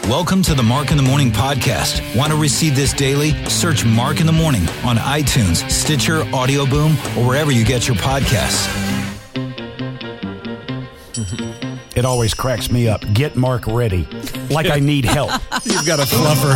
Welcome to the Mark in the Morning podcast. Want to receive this daily? Search Mark in the Morning on iTunes, Stitcher, Audio Boom, or wherever you get your podcasts. It always cracks me up. Get Mark ready. Like I need help. You've got a fluffer.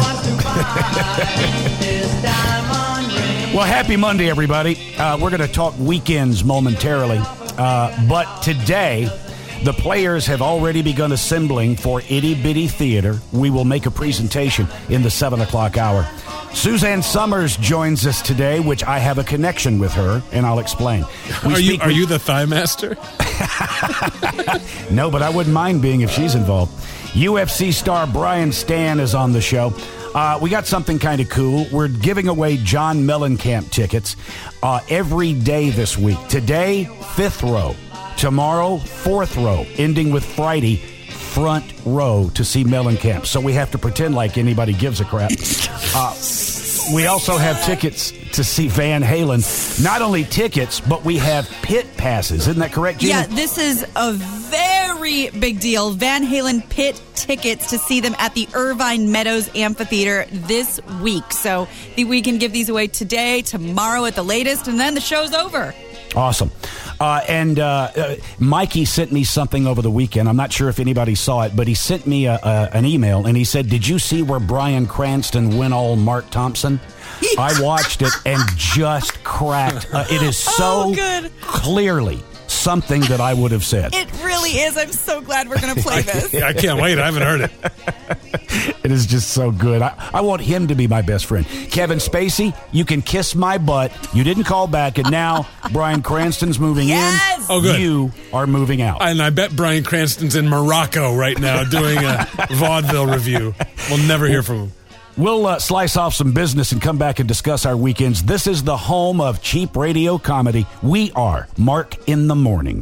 Well, happy Monday, everybody. We're going to talk weekends momentarily. But today, the players have already begun assembling for Itty Bitty Theater. We will make a presentation in the 7 o'clock hour. Suzanne Summers joins us today, which I have a connection with her, and I'll explain. Are you the Thigh Master? No, but I wouldn't mind being if she's involved. UFC star Brian Stann is on the show. We got something kind of cool. We're giving away John Mellencamp tickets every day this week. Today, 5th row. Tomorrow, 4th row. Ending with Friday, front row to see Mellencamp. So we have to pretend like anybody gives a crap. We also have tickets to see Van Halen. Not only tickets, but we have pit passes. Isn't that correct, Gina? Yeah, this is a very big deal. Van Halen pit tickets to see them at the Irvine Meadows Amphitheater this week. So we can give these away today, tomorrow at the latest, and then the show's over. Awesome. And Mikey sent me something over the weekend. I'm not sure if anybody saw it, but he sent me an email, and he said, "Did you see where Bryan Cranston went all Mark Thompson?" I watched it and just cracked. It is so clearly something that I would have said. It really is. I'm so glad we're going to play this. I can't wait. I haven't heard it. It is just so good. I want him to be my best friend. Kevin Spacey, you can kiss my butt. You didn't call back, and now Bryan Cranston's moving in. Oh, good. You are moving out. And I bet Bryan Cranston's in Morocco right now doing a vaudeville review. We'll never hear from him. We'll slice off some business and come back and discuss our weekends. This is the home of cheap radio comedy. We are Mark in the Morning.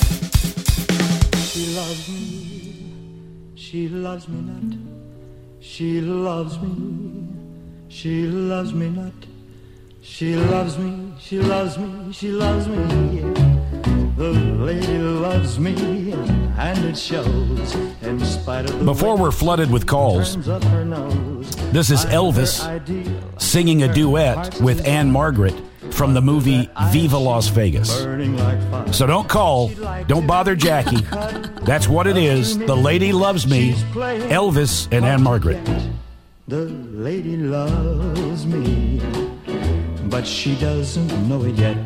She loves me. She loves me not. She loves me. She loves me not. She loves me. She loves me. She loves me. The lady loves me, and it shows in spite of the Before we're flooded with calls, this is Elvis singing a duet with Anne Margaret from the movie Viva Las Vegas. So don't call. Don't bother Jackie. That's what it is. The lady loves me. Elvis and Anne Margaret. The lady loves me, but she doesn't know it yet.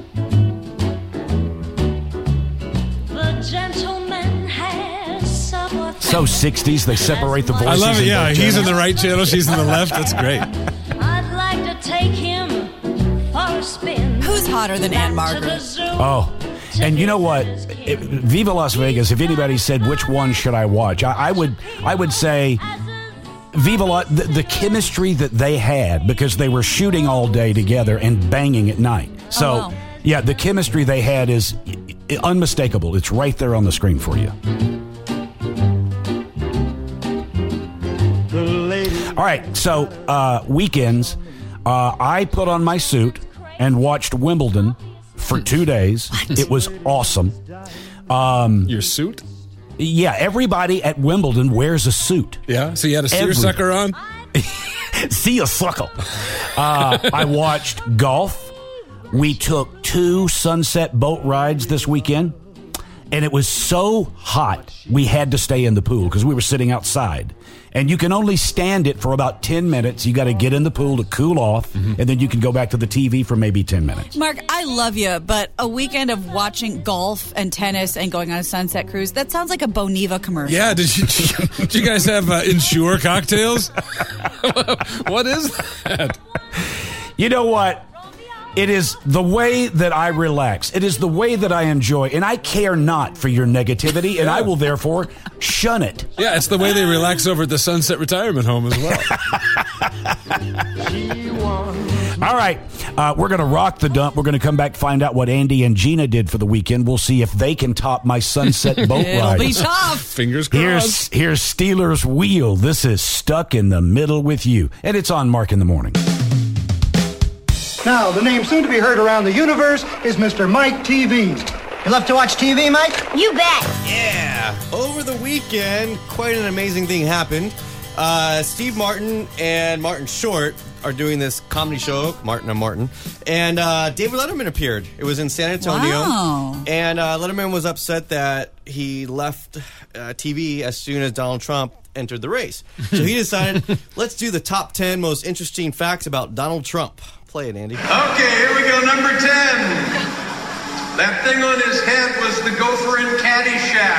So 60s, they separate the voices. I love it, yeah. He's in the right channel, she's in the left. That's great. I'd like to take him for a spin. Who's hotter than Anne Margaret? Oh, and you know what? Viva Las Vegas, if anybody said which one should I watch, I would say Viva the chemistry that they had, because they were shooting all day together and banging at night. So, yeah, the chemistry they had is unmistakable. It's right there on the screen for you. All right, so weekends, I put on my suit and watched Wimbledon for 2 days. It was awesome. Your suit? Yeah, everybody at Wimbledon wears a suit. Yeah, so you had a seersucker on? See a sucker. I watched golf. We took 2 sunset boat rides this weekend, and it was so hot we had to stay in the pool because we were sitting outside. And you can only stand it for about 10 minutes. You got to get in the pool to cool off, and then you can go back to the TV for maybe 10 minutes. Mark, I love you, but a weekend of watching golf and tennis and going on a sunset cruise, that sounds like a Boniva commercial. Yeah, did you guys have Ensure cocktails? What is that? You know what? It is the way that I relax. It is the way that I enjoy. And I care not for your negativity, and I will therefore shun it. Yeah, it's the way they relax over at the Sunset Retirement Home as well. All right. We're going to rock the dump. We're going to come back, find out what Andy and Gina did for the weekend. We'll see if they can top my sunset boat It'll ride. be tough. Fingers crossed. Here's Steelers Wheel. This is Stuck in the Middle with You. And it's on Mark in the Morning. Now, the name soon to be heard around the universe is Mr. Mike TV. You love to watch TV, Mike? You bet. Yeah. Over the weekend, quite an amazing thing happened. Steve Martin and Martin Short are doing this comedy show, Martin and Martin, and David Letterman appeared. It was in San Antonio. Wow. And Letterman was upset that he left TV as soon as Donald Trump entered the race. So he decided, let's do the top 10 most interesting facts about Donald Trump. Play it, Andy. Okay, here we go. Number 10. That thing on his head was the gopher in Caddyshack.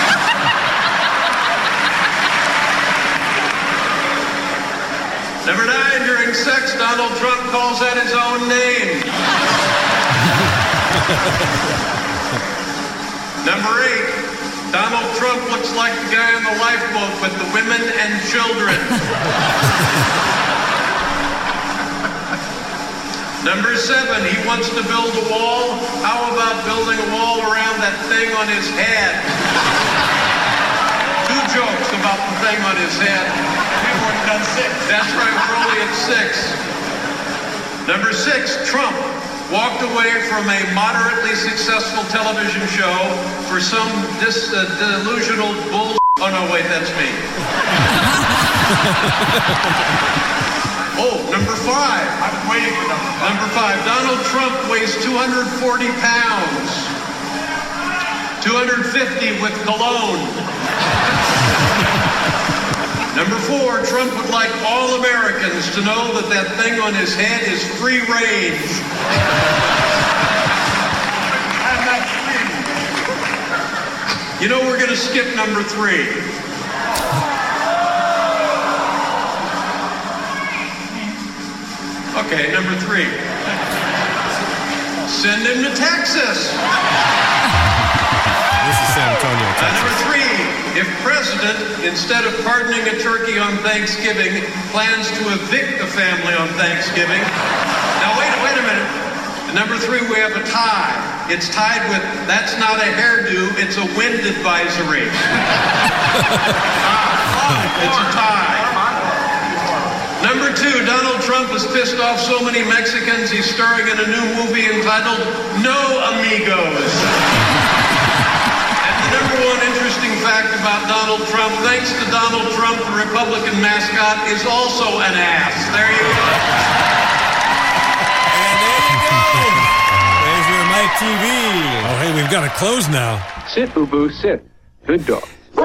Number 9, during sex, Donald Trump calls out his own name. Number 8. Donald Trump looks like the guy on the lifeboat with the women and children. Number 7, he wants to build a wall. How about building a wall around that thing on his head? 2 jokes about the thing on his head. We've already done 6. That's right, we're only at 6. Number 6, Trump walked away from a moderately successful television show for some delusional bull. Oh, no, wait, that's me. Oh, number 5. I'm waiting for number 5. Donald Trump weighs 240 pounds. 250 with cologne. Number 4, Trump would like all Americans to know that that thing on his head is free range. I'm not free. You know, we're going to skip number 3. Okay, number 3. Send him to Texas. This is San Antonio, Texas. Number 3, if President, instead of pardoning a turkey on Thanksgiving, plans to evict a family on Thanksgiving. Now, wait a minute. Number 3, we have a tie. It's tied with, that's not a hairdo, it's a wind advisory. It's a tie. Number 2, Donald Trump has pissed off so many Mexicans, he's starring in a new movie entitled No Amigos. Number 1 interesting fact about Donald Trump, thanks to Donald Trump, the Republican mascot is also an ass. There you go. And there you go. There's your Mike TV. Oh, hey, we've got to close now. Sit, Ubu, sit. Good dog.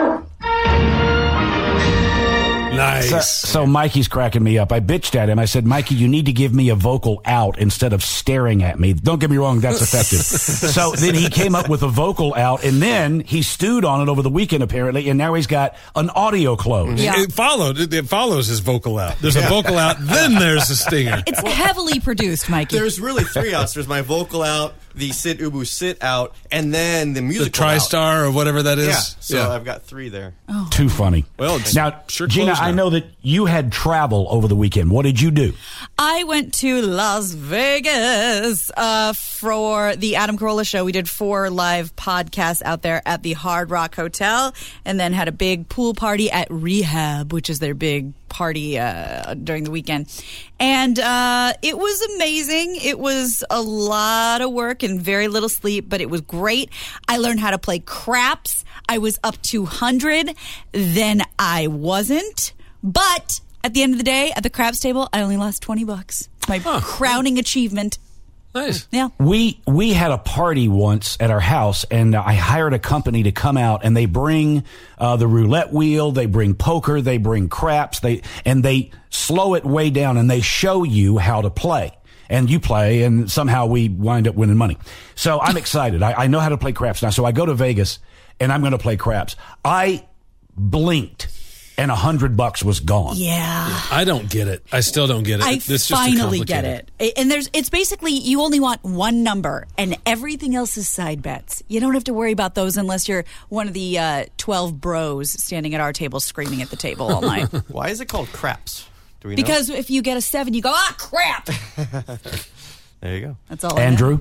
Nice. So Mikey's cracking me up. I bitched at him. I said, Mikey, you need to give me a vocal out instead of staring at me. Don't get me wrong, that's effective. So then he came up with a vocal out, and then he stewed on it over the weekend, apparently, and now he's got an audio close. Yeah. It follows his vocal out. There's a vocal out, then there's a stinger. It's heavily produced, Mikey. There's really 3 outs. There's my vocal out, the Sit Ubu sit out, and then the musical The TriStar or whatever that is. Yeah, so I've got 3 there. Oh. Too funny. Well, it's now, sure Gina, closed now. I know that you had travel over the weekend. What did you do? I went to Las Vegas for the Adam Carolla show. We did 4 live podcasts out there at the Hard Rock Hotel, and then had a big pool party at Rehab, which is their big party during the weekend. And it was amazing. It was a lot of work and very little sleep, but it was great. I learned how to play craps. I was up 200. Then I wasn't. But at the end of the day, at the craps table, I only lost $20. My crowning achievement. Nice. Yeah. We had a party once at our house, and I hired a company to come out, and they bring the roulette wheel, they bring poker, they bring craps, they slow it way down, and they show you how to play. And you play, and somehow we wind up winning money. So I'm excited. I know how to play craps now. So I go to Vegas, and I'm going to play craps. I blinked, and $100 was gone. Yeah. I don't get it. I still don't get it. I It's just finally too get complicated. it. And it's basically you only want one number, and everything else is side bets. You don't have to worry about those unless you're one of the 12 bros standing at our table screaming at the table all night. Why is it called craps? Do we know? Because if you get a 7, you go, crap. There you go. That's all. Andrew?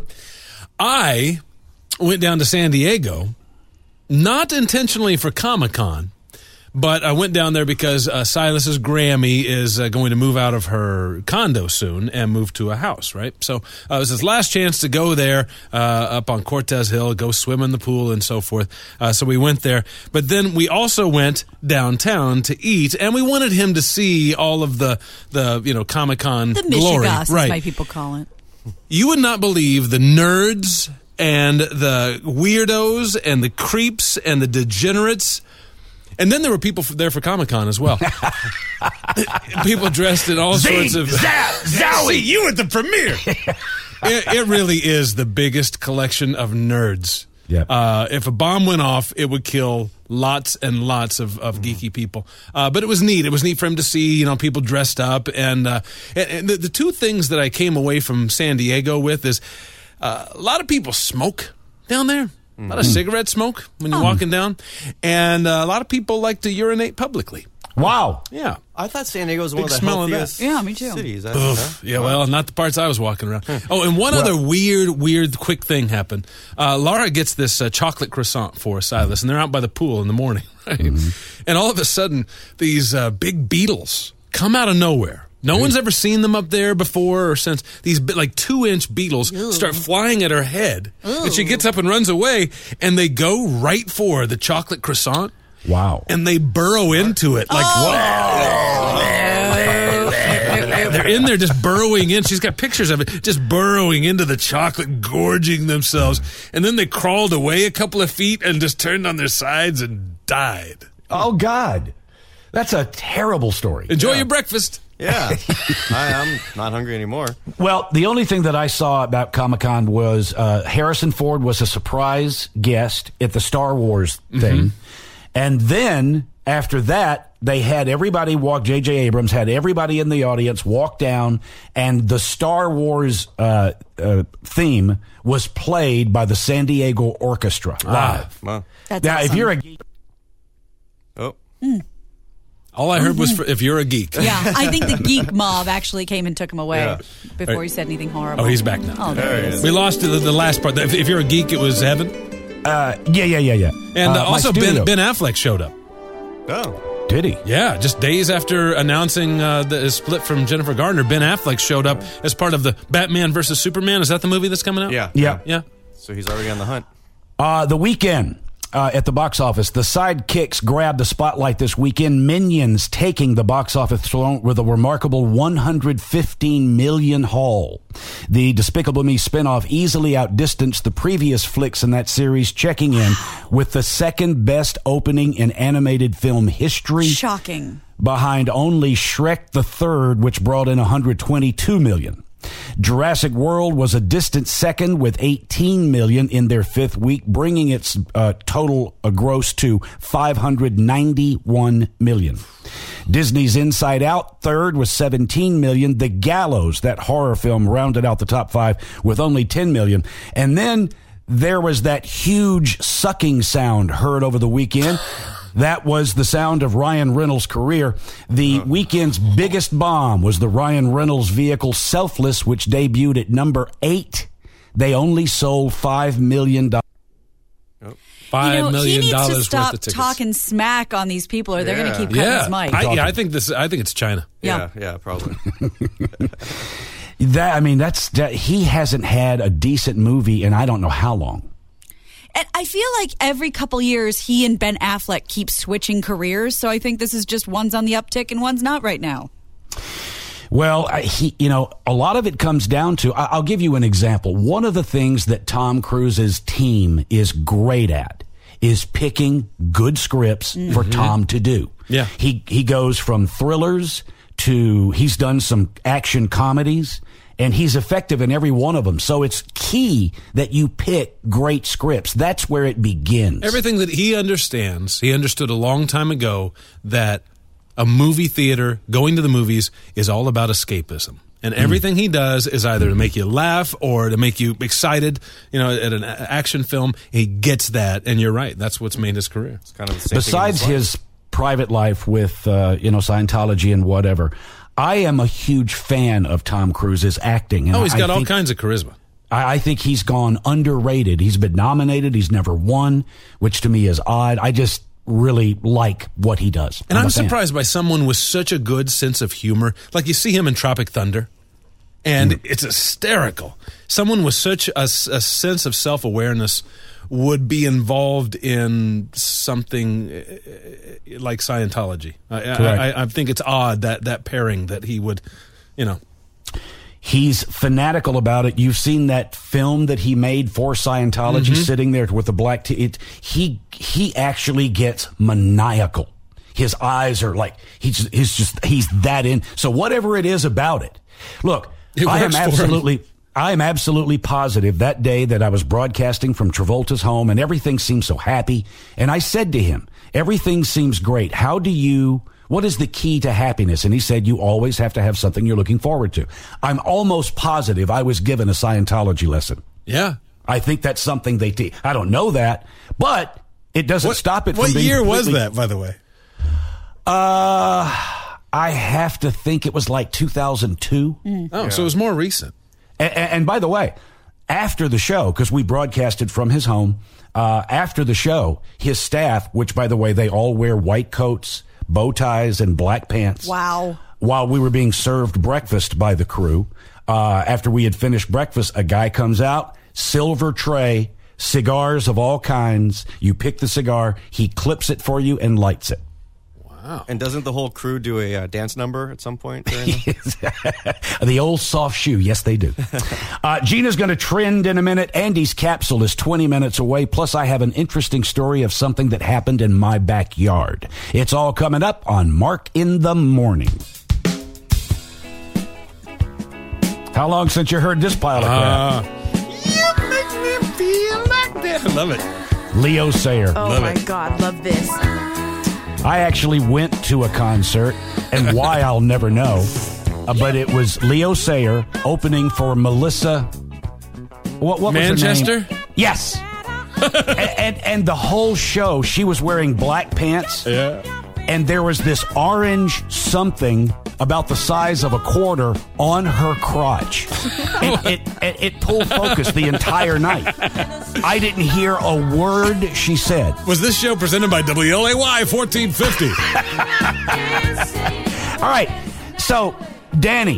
I went down to San Diego, not intentionally for Comic-Con, But I went down there because Silas's Grammy is going to move out of her condo soon and move to a house, right? So it was his last chance to go there up on Cortez Hill, go swim in the pool and so forth. So we went there. But then we also went downtown to eat, and we wanted him to see all of the Comic-Con glory. Michigas, right. my people call it. You would not believe the nerds and the weirdos and the creeps and the degenerates. And then there were people there for Comic-Con as well. People dressed in all sorts of... Zowie! You at the premiere! It really is the biggest collection of nerds. Yep. If a bomb went off, it would kill lots and lots of geeky people. But it was neat. It was neat for him to see, people dressed up. And the two things that I came away from San Diego with is a lot of people smoke down there. A lot of cigarette smoke when you're walking down. And a lot of people like to urinate publicly. Wow. Yeah. I thought San Diego was one of the smell of healthiest Yeah, me too. cities. Yeah, well, not the parts I was walking around. Oh, and one other weird, quick thing happened. Laura gets this chocolate croissant for Silas, and they're out by the pool in the morning, right? And all of a sudden, these big beetles come out of nowhere. No one's ever seen them up there before or since. These 2-inch beetles start flying at her head. And she gets up and runs away, and they go right for the chocolate croissant. Wow. And they burrow into it like they're in there just burrowing in. She's got pictures of it, just burrowing into the chocolate, gorging themselves. And then they crawled away a couple of feet and just turned on their sides and died. Oh, God. That's a terrible story. Enjoy your breakfast. Yeah. I'm not hungry anymore. Well, the only thing that I saw about Comic-Con was Harrison Ford was a surprise guest at the Star Wars thing. And then, after that, they had everybody walk, J.J. Abrams had everybody in the audience walk down, and the Star Wars theme was played by the San Diego Orchestra live. Wow. That's now, awesome. if you're a geek... Oh. All I heard was if you're a geek. Yeah, I think the geek mob actually came and took him away before he said anything horrible. Oh, he's back now. Oh, there he is. We lost the last part. If you're a geek, it was Evan. Yeah. And also Ben Affleck showed up. Oh. Did he? Yeah, just days after announcing the split from Jennifer Garner, Ben Affleck showed up as part of the Batman versus Superman. Is that the movie that's coming out? Yeah. So he's already on the hunt. The weekend at the box office, the sidekicks grabbed the spotlight this weekend. Minions taking the box office throne with a remarkable $115 million haul. The Despicable Me spinoff easily outdistanced the previous flicks in that series, checking in with the second best opening in animated film history. Shocking. Behind only Shrek the Third, which brought in $122 million. Jurassic World was a distant second with $18 million in their fifth week, bringing its total gross to $591 million. Disney's Inside Out, third, with $17 million. The Gallows, that horror film, rounded out the top five with only $10 million. And then there was that huge sucking sound heard over the weekend. That was the sound of Ryan Reynolds' career. The weekend's biggest bomb was the Ryan Reynolds vehicle Selfless, which debuted at number 8. They only sold $5 million. $5 million he needs to worth stop of tickets. talking smack on these people, or they're going to keep cutting his mic. I think it's China. Yeah, probably. He hasn't had a decent movie in I don't know how long. And I feel like every couple years, he and Ben Affleck keep switching careers. So I think this is just one's on the uptick and one's not right now. Well, a lot of it comes down to, I'll give you an example. One of the things that Tom Cruise's team is great at is picking good scripts for Tom to do. Yeah. He goes from thrillers to, he's done some action comedies, and he's effective in every one of them. So it's key that you pick great scripts. That's where it begins. Everything that he understands, he understood a long time ago that a movie theater, going to the movies, is all about escapism. And everything he does is either to make you laugh or to make you excited, at an action film. He gets that, and you're right. That's what's made his career. It's kind of the same Besides thing in his private life with, Scientology and whatever, I am a huge fan of Tom Cruise's acting. And he's got all kinds of charisma. I think he's gone underrated. He's been nominated. He's never won, which to me is odd. really like what he does. And I'm surprised by someone with such a good sense of humor. Like, you see him in Tropic Thunder, and it's hysterical. Someone with such a sense of self-awareness would be involved in something like Scientology. I think it's odd that pairing that he would, He's fanatical about it. You've seen that film that he made for Scientology, sitting there with the black tea. He actually gets maniacal. His eyes are like he's that in. So whatever it is about it, look, I am absolutely positive that day that I was broadcasting from Travolta's home and everything seemed so happy. And I said to him, everything seems great. What is the key to happiness? And he said, you always have to have something you're looking forward to. I'm almost positive I was given a Scientology lesson. Yeah. I think that's something they teach. I don't know that, but it doesn't stop it from being What year was that, by the way? I have to think it was like 2002. Oh, so it was more recent. And by the way, after the show, because we broadcasted from his home, after the show, his staff, which, by the way, they all wear white coats, bow ties, and black pants. Wow. While we were being served breakfast by the crew, after we had finished breakfast, a guy comes out, silver tray, cigars of all kinds. You pick the cigar, he clips it for you and lights it. Wow. And doesn't the whole crew do a dance number at some point? The old soft shoe. Yes, they do. Gina's going to trend in a minute. Andy's capsule is 20 minutes away. Plus, I have an interesting story of something that happened in my backyard. It's all coming up on Mark in the Morning. How long since you heard this pile of crap? You make me feel like that. I love it. Leo Sayer. Oh, my God. Love this. I actually went to a concert, and why I'll never know, but it was Leo Sayer opening for Melissa. What was Manchester? her name? Yes. and the whole show, she was wearing black pants. Yeah. And there was this orange something about the size of a quarter on her crotch. It pulled focus the entire night. I didn't hear a word she said. Was this show presented by WLAY 1450? All right. So, Danny.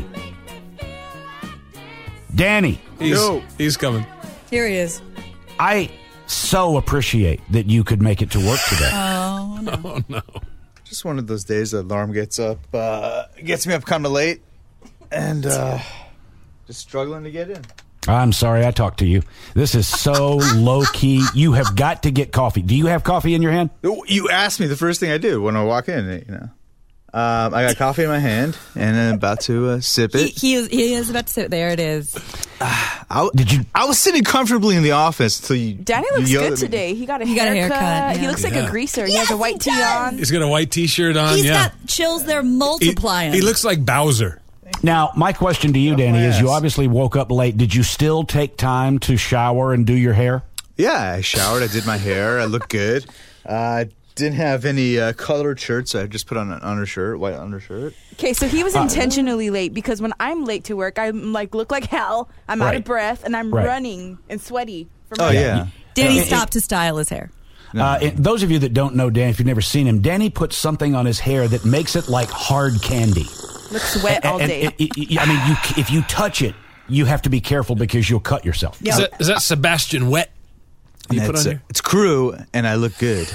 He's coming. Here he is. I so appreciate that you could make it to work today. Oh, no. Oh, no. Just one of those days the alarm gets me up kind of late, and just struggling to get in. I'm sorry I talked to you. This is so low-key. You have got to get coffee. Do you have coffee in your hand? You asked me the first thing I do when I walk in, I got coffee in my hand, and I'm about to sip it. He is about to sip. There it is. I was sitting comfortably in the office until you. Danny looks good today. He got a haircut. Yeah. He looks like a greaser. He has a white tee on. He's got a white T-shirt on. He's got chills. They're multiplying. He looks like Bowser. Now, my question to you, Danny, is you obviously woke up late. Did you still take time to shower and do your hair? Yeah, I showered. I did my hair. I looked good. Didn't have any colored shirts. So I just put on an undershirt, white undershirt. Okay, so he was intentionally late because when I'm late to work, I'm look like hell. I'm out of breath and I'm running and sweaty. Danny stopped to style his hair. Those of you that don't know Danny, if you've never seen him, Danny puts something on his hair that makes it like hard candy. Looks wet all day. If you touch it, you have to be careful because you'll cut yourself. Yep. Is that Sebastian Wet? You put on here? It's Crew, and I look good.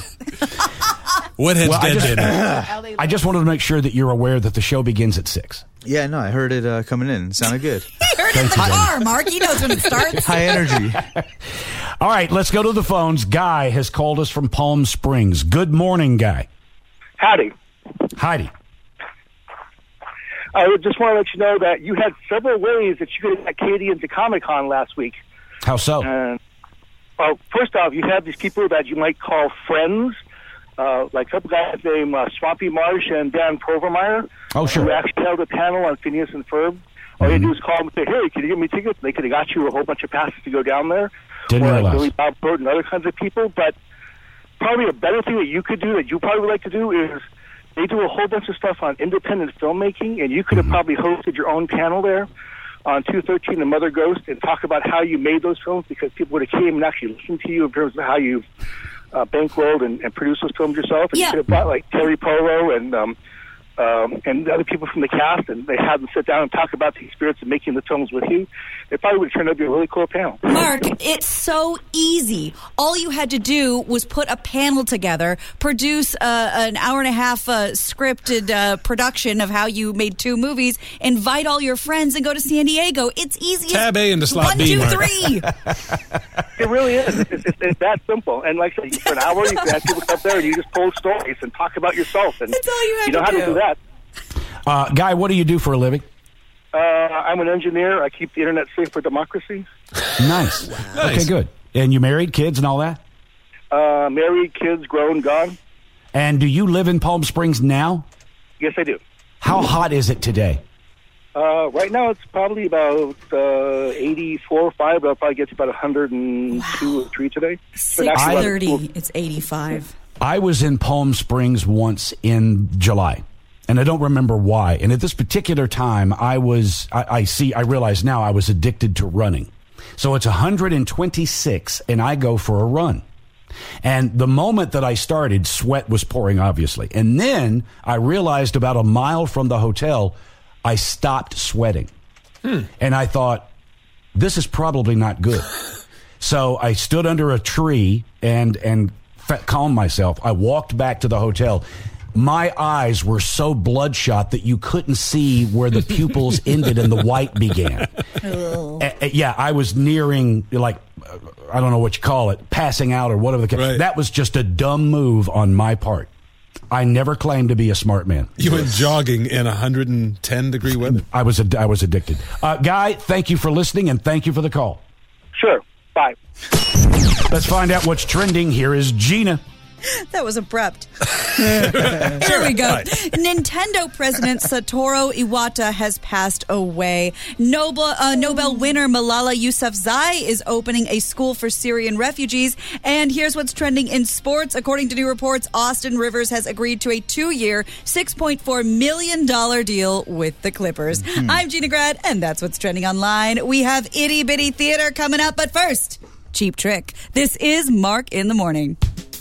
I just wanted to make sure that you're aware that the show begins at 6. Yeah, no, I heard it coming in. It sounded good. He heard it in the car, Mark. He knows when it starts. High energy. All right, let's go to the phones. Guy has called us from Palm Springs. Good morning, Guy. Howdy. Heidi. I just want to let you know that you had several ways that you could have got Katie into Comic-Con last week. How so? Well, first off, you have these people that you might call friends, like some guys named Swampy Marsh and Dan Provermeyer. Oh, sure. Who actually held a panel on Phineas and Ferb. All you do is call them and say, hey, can you give me tickets? They could have got you a whole bunch of passes to go down there. Didn't realize. Billy Bob Thornton and other kinds of people. But probably a better thing that you could do that you probably would like to do is they do a whole bunch of stuff on independent filmmaking, and you could have probably hosted your own panel there on 213 The Mother Ghost and talk about how you made those films, because people would have came and actually listened to you in terms of how you bankrolled and produced those films yourself, and you could have brought like Terry Polo and other people from the cast, and they had them sit down and talk about the experience of making the films with you, it probably would have turned out to be a really cool panel. Mark, it's so easy. All you had to do was put a panel together, produce an hour-and-a-half scripted production of how you made 2 movies, invite all your friends, and go to San Diego. It's easy. Tab A into slot 1, B, 2, Mark. 3. It really is. It's that simple. And like I said, for an hour, you can have people come up there and you just pull stories and talk about yourself. And that's all you had know to how do. to do that. Guy, what do you do for a living? I'm an engineer. I keep the internet safe for democracy. Nice. Okay, good. And you married, kids, and all that? Married, kids, grown, gone. And do you live in Palm Springs now? Yes, I do. How hot is it today? Right now, it's probably about 84 or 5, but I'll probably get to about 102 or 3 today. 6:30, it's 85. I was in Palm Springs once in July, and I don't remember why. And at this particular time, I realize now I was addicted to running. So it's 126, and I go for a run. And the moment that I started, sweat was pouring, obviously. And then I realized about a mile from the hotel, I stopped sweating. And I thought, this is probably not good. So I stood under a tree and calmed myself. I walked back to the hotel. My eyes were so bloodshot that you couldn't see where the pupils ended and the white began. Yeah, I was nearing, like, I don't know what you call it, passing out or whatever. Right. That was just a dumb move on my part. I never claimed to be a smart man. You went jogging in 110-degree weather. I was addicted. Guy, thank you for listening, and thank you for the call. Sure. Bye. Let's find out what's trending. Here is Gina. That was abrupt. Here we go. Right. Nintendo president Satoru Iwata has passed away. Nobel winner Malala Yousafzai is opening a school for Syrian refugees. And here's what's trending in sports. According to new reports, Austin Rivers has agreed to a 2-year, $6.4 million deal with the Clippers. I'm Gina Grad, and that's what's trending online. We have Itty Bitty Theater coming up, but first, Cheap Trick. This is Mark in the Morning.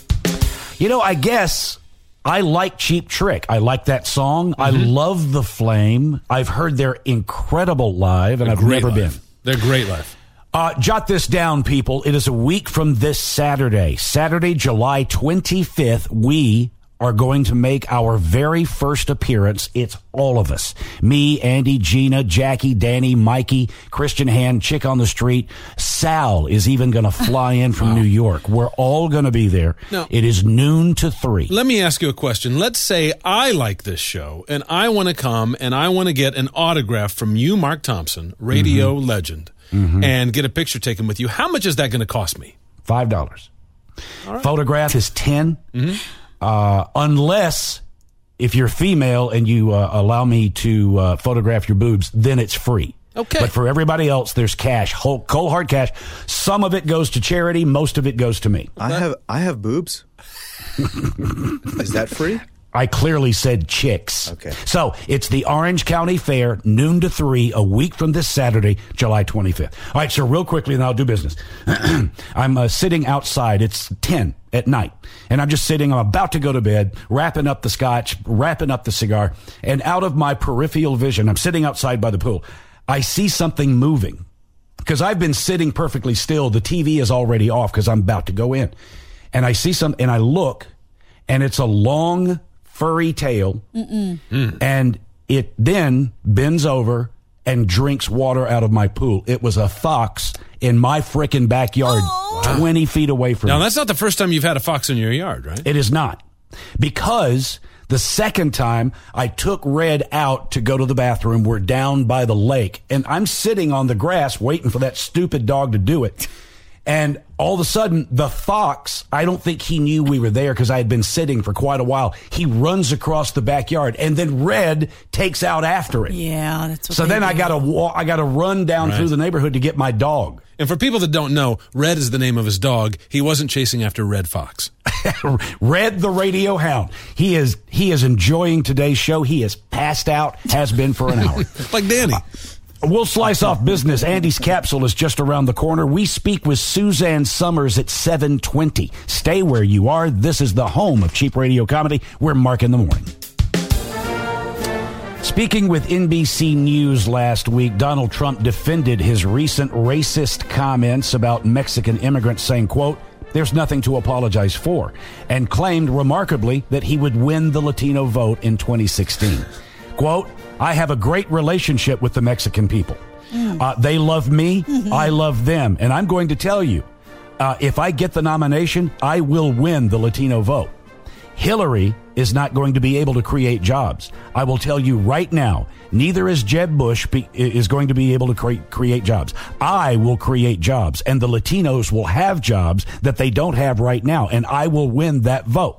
You know, I guess I like Cheap Trick. I like that song. I love The Flame. I've heard they're incredible live, and I've never been. They're great live. Jot this down, people. It is a week from this Saturday, July 25th. We are going to make our very first appearance. It's all of us. Me, Andy, Gina, Jackie, Danny, Mikey, Christian Hand, Chick on the Street. Sal is even going to fly in from New York. We're all going to be there. Now, it is noon to 3. Let me ask you a question. Let's say I like this show, and I want to come, and I want to get an autograph from you, Mark Thompson, radio legend, and get a picture taken with you. How much is that going to cost me? $5. All right. Photograph is $10. Unless if you're female and you allow me to photograph your boobs, then it's free. Okay. But for everybody else, there's cash, cold hard cash. Some of it goes to charity. Most of it goes to me. I have boobs. Is that free? I clearly said chicks. Okay. So it's the Orange County Fair, noon to 3, a week from this Saturday, July 25th. All right, so real quickly, and I'll do business. I'm sitting outside. It's 10 at night, and I'm just sitting. I'm about to go to bed, wrapping up the scotch, wrapping up the cigar, and out of my peripheral vision, I'm sitting outside by the pool. I see something moving because I've been sitting perfectly still. The TV is already off because I'm about to go in, and I see something, and I look, and it's a long, furry tail, and it then bends over and drinks water out of my pool. It was a fox in my frickin' backyard, 20 feet away from me. Now, that's not the first time you've had a fox in your yard, right? It is not. Because the second time I took Red out to go to the bathroom, we're down by the lake, and I'm sitting on the grass waiting for that stupid dog to do it. And all of a sudden, the fox, I don't think he knew we were there because I had been sitting for quite a while. He runs across the backyard, and then Red takes out after it. Yeah, that's what So then I got to run down through the neighborhood to get my dog. And for people that don't know, Red is the name of his dog. He wasn't chasing after Red Fox. Red the radio hound. He is enjoying today's show. He is passed out, has been for an hour. Like Danny. We'll slice off business. Andy's capsule is just around the corner. We speak with Suzanne Summers at 7:20. Stay where you are. This is the home of cheap radio comedy. We're Mark in the Morning. Speaking with NBC News last week, Donald Trump defended his recent racist comments about Mexican immigrants, saying, quote, "There's nothing to apologize for," and claimed remarkably that he would win the Latino vote in 2016. Quote, "I have a great relationship with the Mexican people. They love me. I love them. And I'm going to tell you, if I get the nomination, I will win the Latino vote. Hillary is not going to be able to create jobs. I will tell you right now, neither is Jeb Bush is going to be able to create jobs. I will create jobs, and the Latinos will have jobs that they don't have right now, and I will win that vote."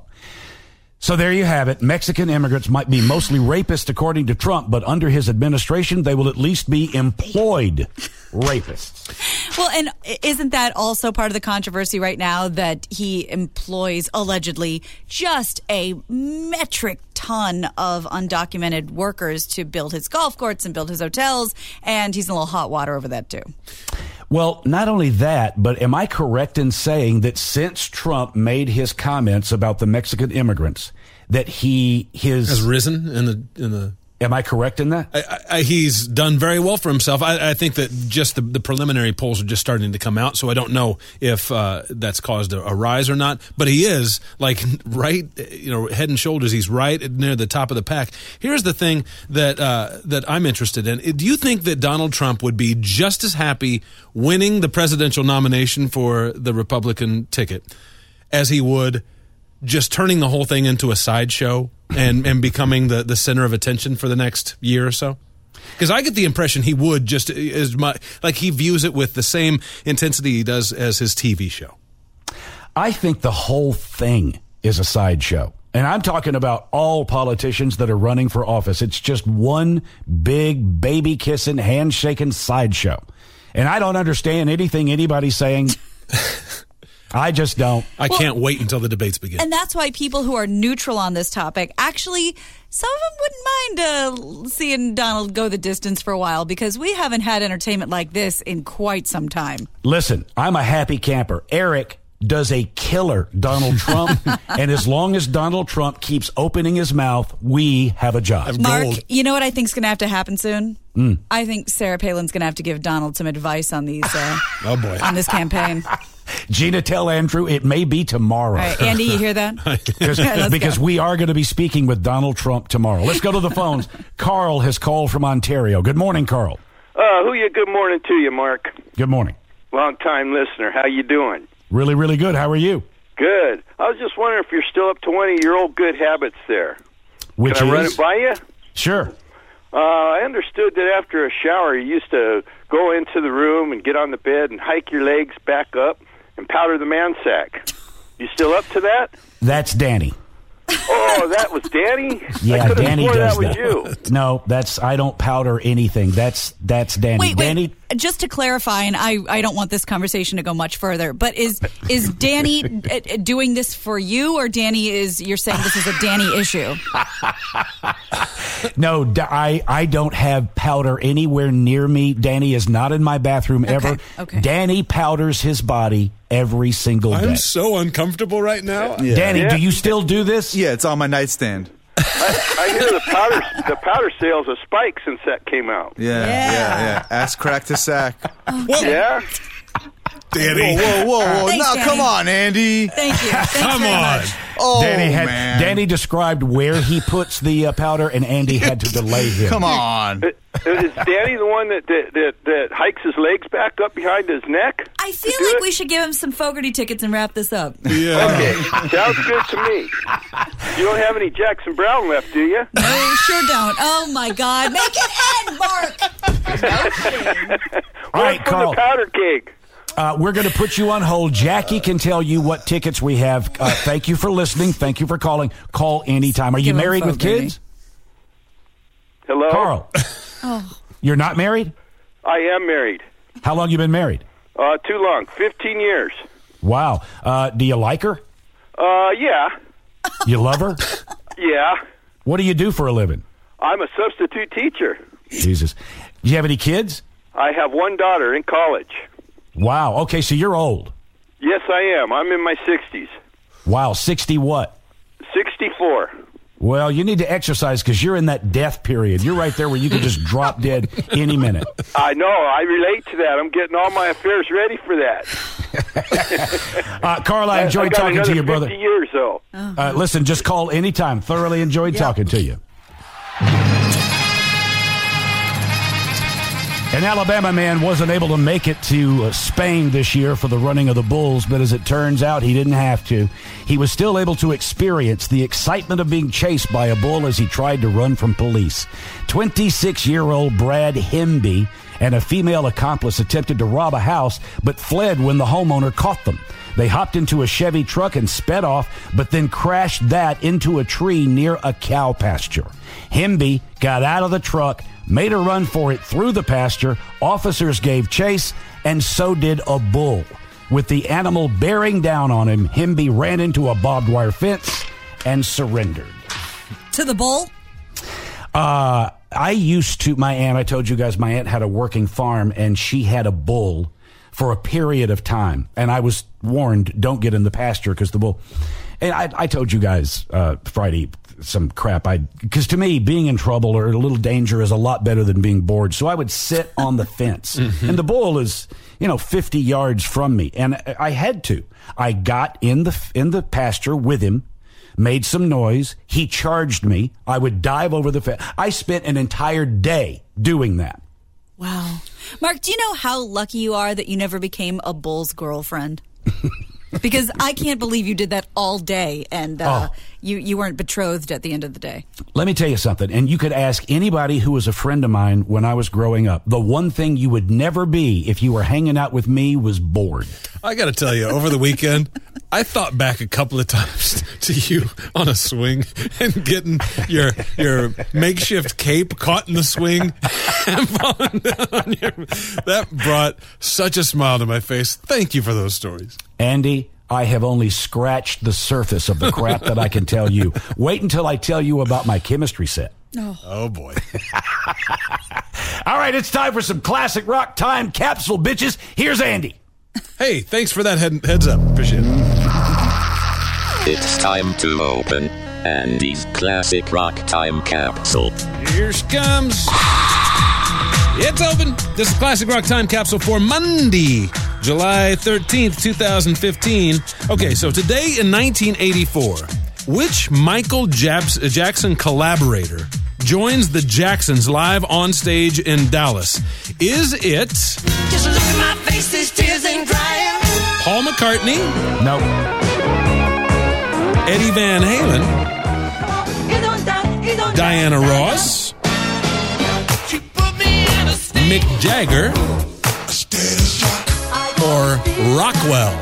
So there you have it. Mexican immigrants might be mostly rapists, according to Trump, but under his administration, they will at least be employed rapists. Well, and isn't that also part of the controversy right now that he employs, allegedly, just a metric ton of undocumented workers to build his golf courts and build his hotels, and he's in a little hot water over that, too. Well, not only that, but am I correct in saying that since Trump made his comments about the Mexican immigrants, that has risen in the? Am I correct in that? He's done very well for himself. I think that just the preliminary polls are just starting to come out, so I don't know if that's caused a rise or not. But he is right, head and shoulders. He's right near the top of the pack. Here's the thing that I'm interested in. Do you think that Donald Trump would be just as happy winning the presidential nomination for the Republican ticket as he would just turning the whole thing into a sideshow and becoming the center of attention for the next year or so? Because I get the impression he would just as much, he views it with the same intensity he does as his TV show. I think the whole thing is a sideshow. And I'm talking about all politicians that are running for office. It's just one big baby-kissing, handshaking sideshow. And I don't understand anything anybody's saying. I just don't. I can't wait until the debates begin. And that's why people who are neutral on this topic, actually, some of them wouldn't mind seeing Donald go the distance for a while, because we haven't had entertainment like this in quite some time. Listen, I'm a happy camper. Eric does a killer Donald Trump, and as long as Donald Trump keeps opening his mouth, we have a job. Mark, you know what I think is going to have to happen soon? I think Sarah Palin's going to have to give Donald some advice on these. Oh boy, on this campaign. Gina, tell Andrew it may be tomorrow. All right, Andy, you hear that? because we are going to be speaking with Donald Trump tomorrow. Let's go to the phones. Carl has called from Ontario. Good morning, Carl. Good morning to you, Mark. Good morning. Long-time listener. How you doing? Really, really good. How are you? Good. I was just wondering if you're still up to one of your old good habits there. Which Can I run it by you? Sure. I understood that after a shower, you used to go into the room and get on the bed and hike your legs back up and powder the man sack. You still up to that? That's Danny. Oh, that was Danny? Yeah, Danny does that. Was you. No, I don't powder anything. That's Danny. Wait, Danny. Just to clarify, and I don't want this conversation to go much further, but is Danny doing this for you, or you're saying this is a Danny issue? No, I don't have powder anywhere near me. Danny is not in my bathroom ever. Okay. Danny powders his body every single day. I'm so uncomfortable right now. Yeah. Danny, do you still do this? Yeah, it's on my nightstand. I hear the powder sales have spiked since that came out. Yeah. Ass crack to sack. Yeah. Danny. Whoa. Thanks, No, Danny. Come on, Andy. Thank you. Thanks Come very on. much. Oh, man. Danny described where he puts the powder, and Andy had to delay him. Come on. Is Danny the one that hikes his legs back up behind his neck? I feel like we should give him some Fogarty tickets and wrap this up. Yeah. Okay, sounds good to me. You don't have any Jackson Brown left, do you? No, sure don't. Oh, my God. Make it end, Mark. All right, Carl. The powder keg. We're going to put you on hold. Jackie can tell you what tickets we have. Thank you for listening. Thank you for calling. Call anytime. Are you married with kids? Hello? Carl. Oh. You're not married? I am married. How long you been married? Too long. 15 years. Wow. Do you like her? Yeah. You love her? Yeah. What do you do for a living? I'm a substitute teacher. Jesus. Do you have any kids? I have one daughter in college. Wow. Okay, so you're old. Yes, I am. I'm in my 60s. Wow, 60 what? 64. Well, you need to exercise because you're in that death period. You're right there where you could just drop dead any minute. I know. I relate to that. I'm getting all my affairs ready for that. Carl, I enjoyed talking to you, brother. 50 years, though. Listen, just call anytime. Thoroughly enjoyed talking to you. An Alabama man wasn't able to make it to Spain this year for the running of the bulls, but as it turns out, he didn't have to. He was still able to experience the excitement of being chased by a bull as he tried to run from police. 26-year-old Brad Hemby and a female accomplice attempted to rob a house, but fled when the homeowner caught them. They hopped into a Chevy truck and sped off, but then crashed that into a tree near a cow pasture. Hemby got out of the truck, made a run for it through the pasture. Officers gave chase, and so did a bull. With the animal bearing down on him, Hemby ran into a barbed wire fence and surrendered. To the bull? I told you guys my aunt had a working farm, and she had a bull for a period of time. And I was warned, don't get in the pasture because the bull... And I told you guys Friday some crap. Because to me, being in trouble or a little danger is a lot better than being bored. So I would sit on the fence. And the bull is, 50 yards from me. And I had to. I got in the pasture with him, made some noise. He charged me. I would dive over the fence. I spent an entire day doing that. Wow. Mark, do you know how lucky you are that you never became a bull's girlfriend? Because I can't believe you did that all day and you weren't betrothed at the end of the day. Let me tell you something, and you could ask anybody who was a friend of mine when I was growing up. The one thing you would never be if you were hanging out with me was bored. I got to tell you, over the weekend, I thought back a couple of times to you on a swing and getting your makeshift cape caught in the swing and falling down on your... That brought such a smile to my face. Thank you for those stories. Andy, I have only scratched the surface of the crap that I can tell you. Wait until I tell you about my chemistry set. Oh boy. All right, it's time for some classic rock time capsule, bitches. Here's Andy. Hey, thanks for that heads up. Appreciate it. It's time to open Andy's classic rock time capsule. Here she comes. It's open. This is Classic Rock Time Capsule for Monday, July 13th, 2015. Okay, so today in 1984, which Michael Jackson collaborator joins the Jacksons live on stage in Dallas? Is it... Just look at my face, these tears ain't drying. Paul McCartney? No. Eddie Van Halen? Diana Ross? Mick Jagger? Or Rockwell?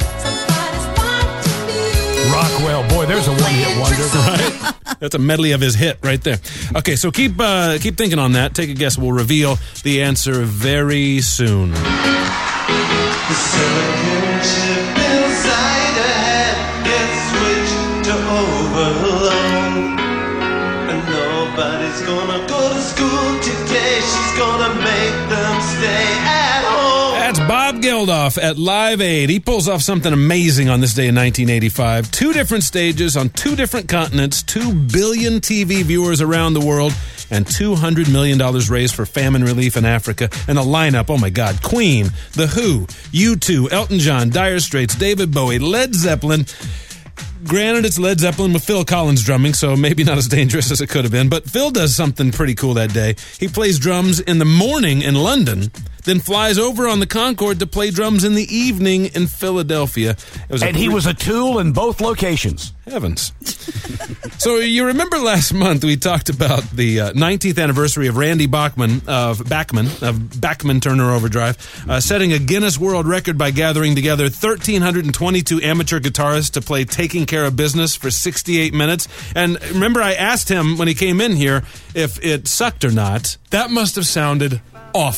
Rockwell, boy, there's a one-hit wonder, right? That's a medley of his hit right there. Okay, so keep thinking on that. Take a guess. We'll reveal the answer very soon. The silicon chip inside her head gets switched to overload, and nobody's gonna go to school today. She's gonna make them stay at home. That's Bob Geldof at Live Aid. He pulls off something amazing on this day in 1985. 2 different stages on 2 different continents, 2 billion TV viewers around the world, and $200 million raised for famine relief in Africa. And a lineup, oh my God, Queen, The Who, U2, Elton John, Dire Straits, David Bowie, Led Zeppelin. Granted, it's Led Zeppelin with Phil Collins drumming, so maybe not as dangerous as it could have been. But Phil does something pretty cool that day. He plays drums in the morning in London, then flies over on the Concorde to play drums in the evening in Philadelphia. He was a tool in both locations. Heavens. So you remember last month we talked about the 19th anniversary of Randy Bachman of Bachman Turner Overdrive, setting a Guinness World Record by gathering together 1,322 amateur guitarists to play Taking Care of Business for 68 minutes. And remember I asked him when he came in here if it sucked or not. That must have sounded awful.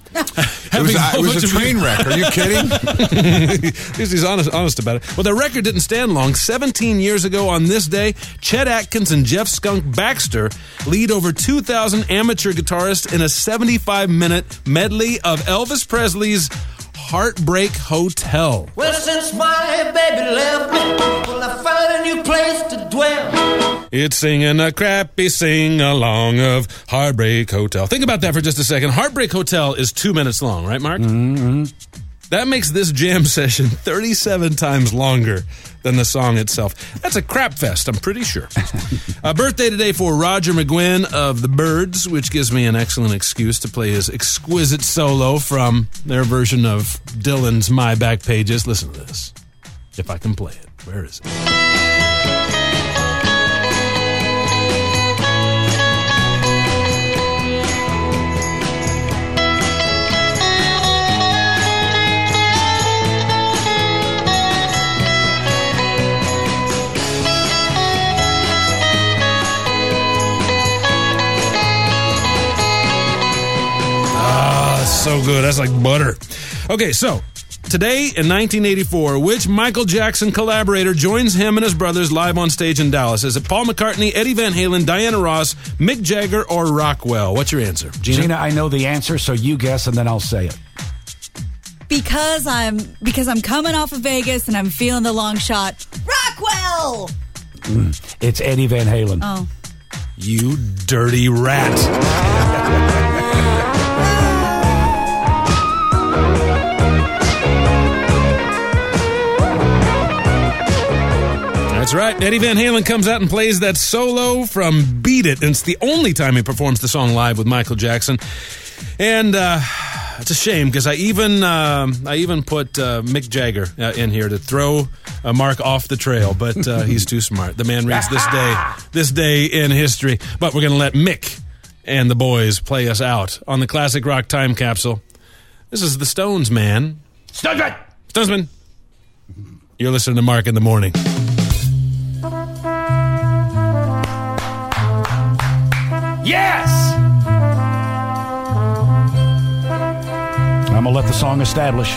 It was a train wreck. Are you kidding? He's honest about it. Well, the record didn't stand long. 17 years ago on this day, Chet Atkins and Jeff Skunk Baxter lead over 2,000 amateur guitarists in a 75-minute medley of Elvis Presley's Heartbreak Hotel. Well, since my baby left me, will I find a new place to dwell? It's singing a crappy sing-along of Heartbreak Hotel. Think about that for just a second. Heartbreak Hotel is 2 minutes long, right, Mark? Mm-hmm. That makes this jam session 37 times longer than the song itself. That's a crap fest, I'm pretty sure. A birthday today for Roger McGuinn of the Byrds, which gives me an excellent excuse to play his exquisite solo from their version of Dylan's My Back Pages. Listen to this. If I can play it. Where is it? So good. That's like butter. Okay, so today in 1984, which Michael Jackson collaborator joins him and his brothers live on stage in Dallas? Is it Paul McCartney, Eddie Van Halen, Diana Ross, Mick Jagger, or Rockwell? What's your answer, Gina, I know the answer, so you guess and then I'll say it. Because I'm coming off of Vegas and I'm feeling the long shot. Rockwell! It's Eddie Van Halen. Oh. You dirty rat. That's right. Eddie Van Halen comes out and plays that solo from Beat It. And it's the only time he performs the song live with Michael Jackson. And it's a shame because I even put Mick Jagger in here to throw Mark off the trail, but he's too smart. The man reads this day in history. But we're going to let Mick and the boys play us out on the Classic Rock Time Capsule. This is the Stones, man. Stonesman. You're listening to Mark in the Morning. Yes! I'm going to let the song establish.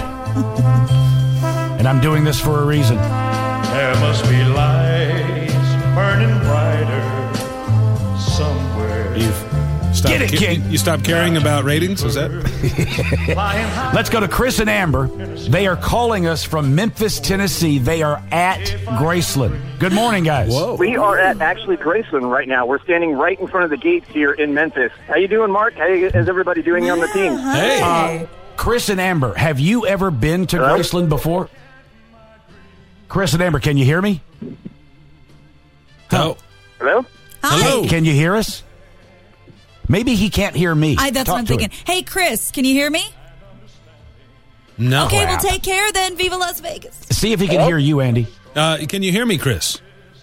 And I'm doing this for a reason. There must be lights burning brighter somewhere. Get it, King. You stopped caring about ratings? Was that? Let's go to Chris and Amber. They are calling us from Memphis, Tennessee. They are at Graceland. Good morning, guys. Whoa. We are at actually Graceland right now. We're standing right in front of the gates here in Memphis. How you doing, Mark? How is everybody doing on the team? Hey. Chris and Amber, have you ever been to Graceland before? Chris and Amber, can you hear me? Hello? Hello? Can you hear us? Maybe he can't hear me. That's what I'm thinking. Hey, Chris, can you hear me? No. Okay, we'll take care then. Viva Las Vegas. See if he can hear you, Andy. Can you hear me, Chris?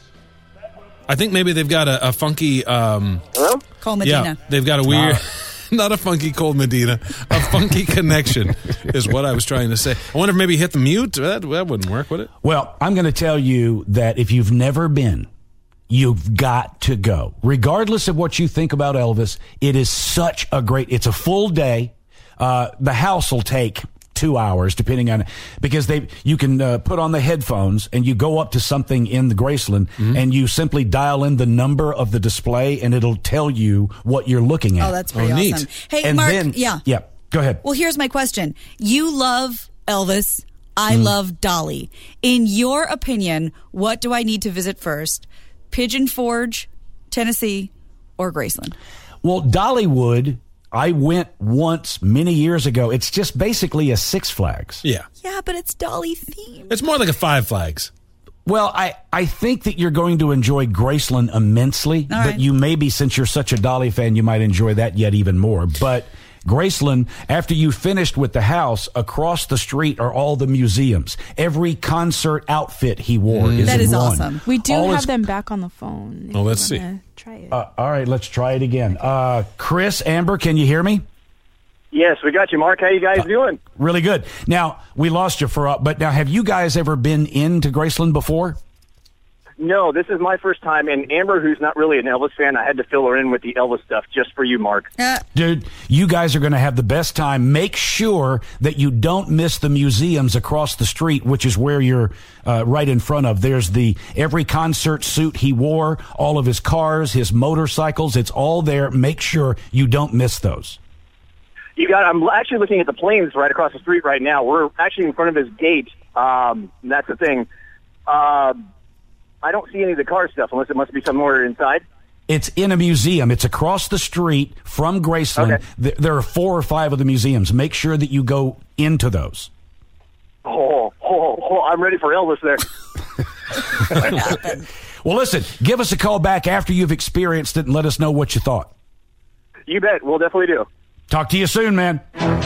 I think maybe they've got a funky... Hello? Call Medina. Yeah, they've got a weird... Not a funky cold Medina. A funky connection is what I was trying to say. I wonder if maybe hit the mute. That wouldn't work, would it? Well, I'm going to tell you that if you've never been... You've got to go. Regardless of what you think about Elvis, it is such a great, it's a full day. The house will take 2 hours depending on, because you can put on the headphones and you go up to something in the Graceland and you simply dial in the number of the display and it'll tell you what you're looking at. Oh, that's pretty awesome. Neat. Hey, and Mark, then, yeah, go ahead. Well, here's my question. You love Elvis. I love Dolly. In your opinion, what do I need to visit first? Pigeon Forge, Tennessee, or Graceland? Well, Dollywood, I went once many years ago. It's just basically a Six Flags. Yeah. Yeah, but it's Dolly themed. It's more like a Five Flags. Well, I think that you're going to enjoy Graceland immensely, but you maybe, since you're such a Dolly fan, you might enjoy that yet even more. But Graceland, after you finished with the house, across the street are all the museums. Every concert outfit he wore is that in is one. Awesome. We do have them back on the phone. Oh, let's see. Try it. All right, let's try it again. Chris, Amber, can you hear me? Yes, we got you, Mark. How you guys doing? Really good. Now, we lost you but now have you guys ever been into Graceland before? No, this is my first time, and Amber, who's not really an Elvis fan, I had to fill her in with the Elvis stuff just for you, Mark. Dude, you guys are going to have the best time. Make sure that you don't miss the museums across the street, which is where you're right in front of. There's every concert suit he wore, all of his cars, his motorcycles. It's all there. Make sure you don't miss those. I'm actually looking at the planes right across the street right now. We're actually in front of his gate. That's the thing. I don't see any of the car stuff unless it must be somewhere inside. It's in a museum. It's across the street from Graceland. Okay. There are 4 or 5 of the museums. Make sure that you go into those. Oh, I'm ready for Elvis there. Well, listen, give us a call back after you've experienced it and let us know what you thought. You bet. We'll definitely do. Talk to you soon, man.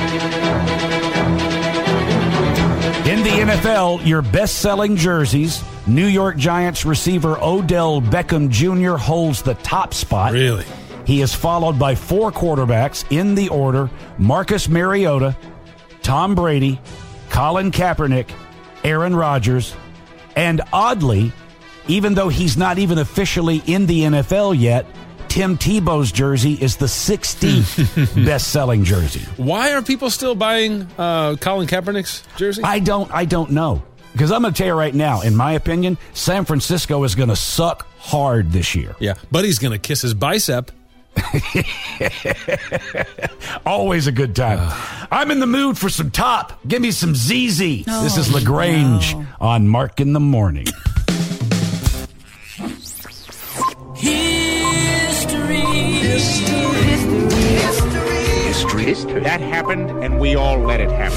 In the NFL, your best-selling jerseys, New York Giants receiver Odell Beckham Jr. holds the top spot. Really? He is followed by 4 quarterbacks in the order: Marcus Mariota, Tom Brady, Colin Kaepernick, Aaron Rodgers, and oddly, even though he's not even officially in the NFL yet, Tim Tebow's jersey is the 16th best-selling jersey. Why are people still buying Colin Kaepernick's jersey? I don't know. Because I'm going to tell you right now, in my opinion, San Francisco is going to suck hard this year. Yeah, Buddy's going to kiss his bicep. Always a good time. I'm in the mood for some top. Give me some ZZ. This is LaGrange on Mark in the Morning. History. That happened, and we all let it happen.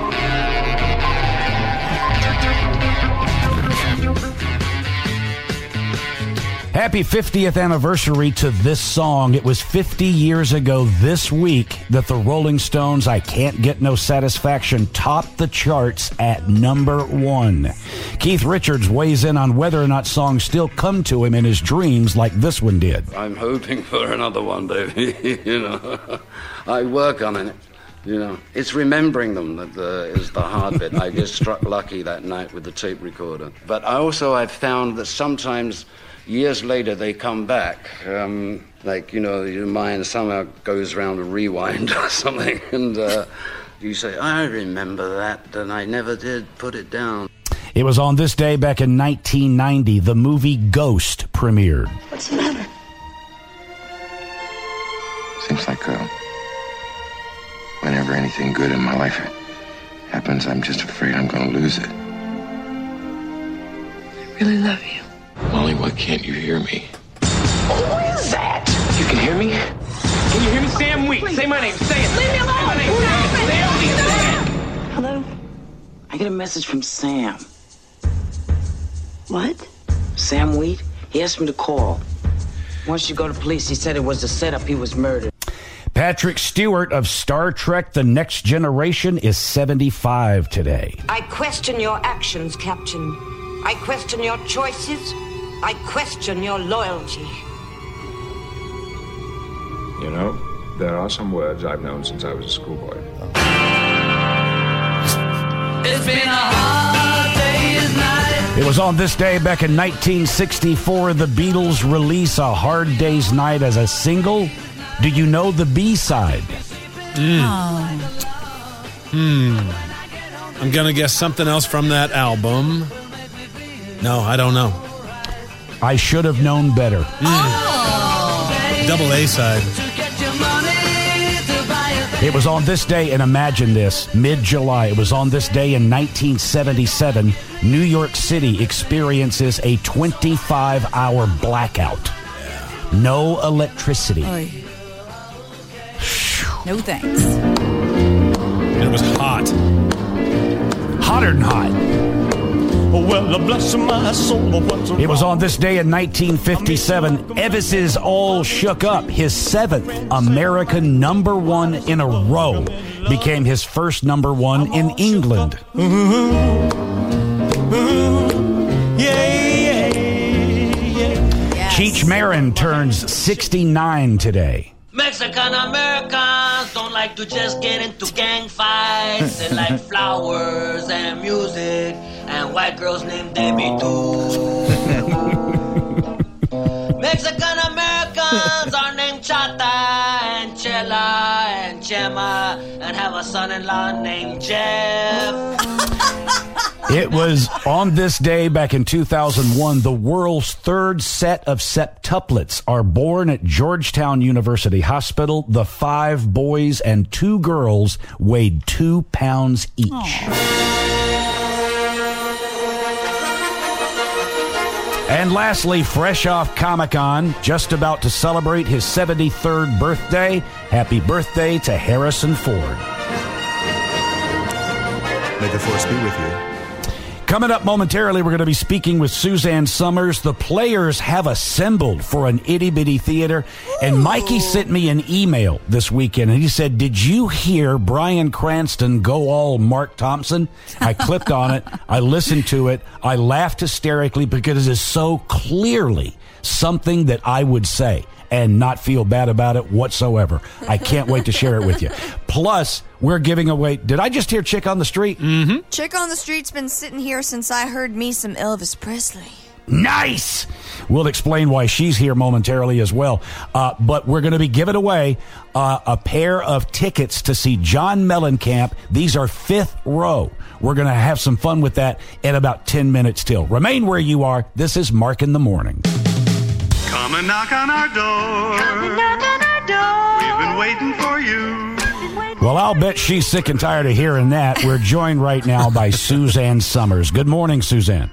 Happy 50th anniversary to this song. It was 50 years ago this week that the Rolling Stones' I Can't Get No Satisfaction topped the charts at number 1. Keith Richards weighs in on whether or not songs still come to him in his dreams like this one did. I'm hoping for another one, baby. I work on it. It's remembering them that is the hard bit. I just struck lucky that night with the tape recorder. But I've found that sometimes years later they come back. Your mind somehow goes around a rewind or something. And you say, I remember that, and I never did put it down. It was on this day back in 1990, the movie Ghost premiered. What's the matter? Seems like whenever anything good in my life happens, I'm just afraid I'm going to lose it. I really love you. Molly, why can't you hear me? Who is that? You can hear me? Can you hear me? Sam Wheat. Say my name. Say it. Leave me alone. Say my name. Sam Wheat. Say it. Hello? I get a message from Sam. What? Sam Wheat. He asked me to call. Once you go to police, he said it was a setup. He was murdered. Patrick Stewart of Star Trek The Next Generation is 75 today. I question your actions, Captain. I question your choices. I question your loyalty. There are some words I've known since I was a schoolboy. It's been a hard day's night. It was on this day back in 1964 the Beatles release A Hard Day's Night as a single. Do you know the B-side? I'm going to guess something else from that album. No, I don't know. I Should Have Known Better. Double A side. It was on this day, and imagine this, mid-July, it was on this day in 1977, New York City experiences a 25-hour blackout. No electricity. Oy. No thanks. It was hot. Hotter than hot. Well, bless my soul. It was on this day in 1957, Elvis's All Shook Up, his 7th American number 1 in a row, became his first number 1 in England. Cheech Marin turns 69 today. Mexican Americans don't like to just get into gang fights. They like flowers and music and white girls named Debbie too. Mexican Americans are named Chata and Chela and Chema and have a son-in-law named Jeff. It was on this day back in 2001, the world's third set of septuplets are born at Georgetown University Hospital. The 5 boys and 2 girls weighed 2 pounds each. And lastly, fresh off Comic-Con, just about to celebrate his 73rd birthday. Happy birthday to Harrison Ford. May the force be with you. Coming up momentarily, we're going to be speaking with Suzanne Summers. The players have assembled for an itty-bitty theater, and Mikey sent me an email this weekend, and he said, did you hear Bryan Cranston go all Mark Thompson? I clicked on it. I listened to it. I laughed hysterically because it is so clearly something that I would say and not feel bad about it whatsoever. I can't wait to share it with you. Plus, we're giving away... Did I just hear Chick on the Street? Mm-hmm. Chick on the Street's been sitting here since I heard me some Elvis Presley. Nice! We'll explain why she's here momentarily as well. But we're going to be giving away a pair of tickets to see John Mellencamp. These are 5th row. We're going to have some fun with that in about 10 minutes till. Remain where you are. This is Mark in the Morning. Come and knock on our door. Come and knock on our door. We've been waiting for you. Well, I'll bet she's sick and tired of hearing that. We're joined right now by Suzanne Summers. Good morning, Suzanne.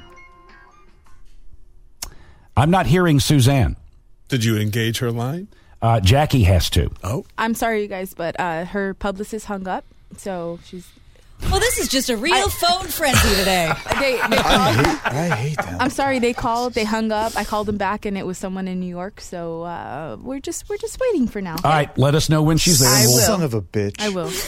I'm not hearing Suzanne. Did you engage her line? Jackie has to. Oh. I'm sorry, you guys, but her publicist hung up, so she's... Well, this is just a real phone frenzy today. They called. I hate them. I'm sorry, they called, they hung up. I called them back, and it was someone in New York. So we're just waiting for now. All right, let us know when she's there. I will. Son of a bitch. I will.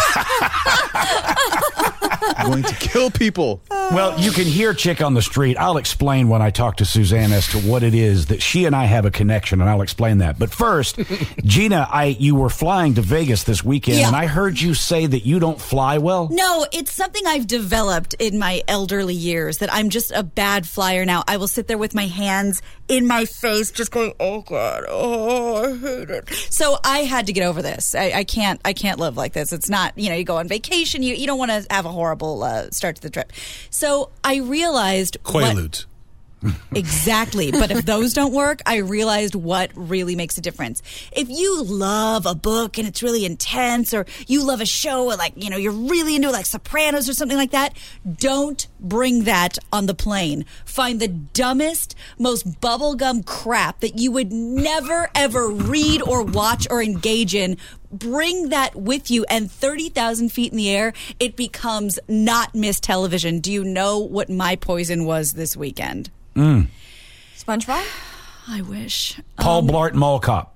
I'm going to kill people. Well, you can hear Chick on the Street. I'll explain when I talk to Suzanne as to what it is that she and I have a connection, and I'll explain that. But first, Gina, you were flying to Vegas this weekend, and I heard you say that you don't fly well. No, it's something I've developed in my elderly years, that I'm just a bad flyer now. I will sit there with my hands in my face just going, oh, God, oh, I hate it. So I had to get over this. I can't live like this. It's not, you go on vacation. You don't want to have a horrible start to the trip. So I realized... Quaaludes. Exactly. But if those don't work, I realized what really makes a difference. If you love a book and it's really intense, or you love a show like, you're really into like Sopranos or something like that, don't bring that on the plane. Find the dumbest, most bubblegum crap that you would never, ever read or watch or engage in. Bring that with you, and 30,000 feet in the air, it becomes not missed television. Do you know what my poison was this weekend? SpongeBob? I wish. Paul Blart Mall Cop.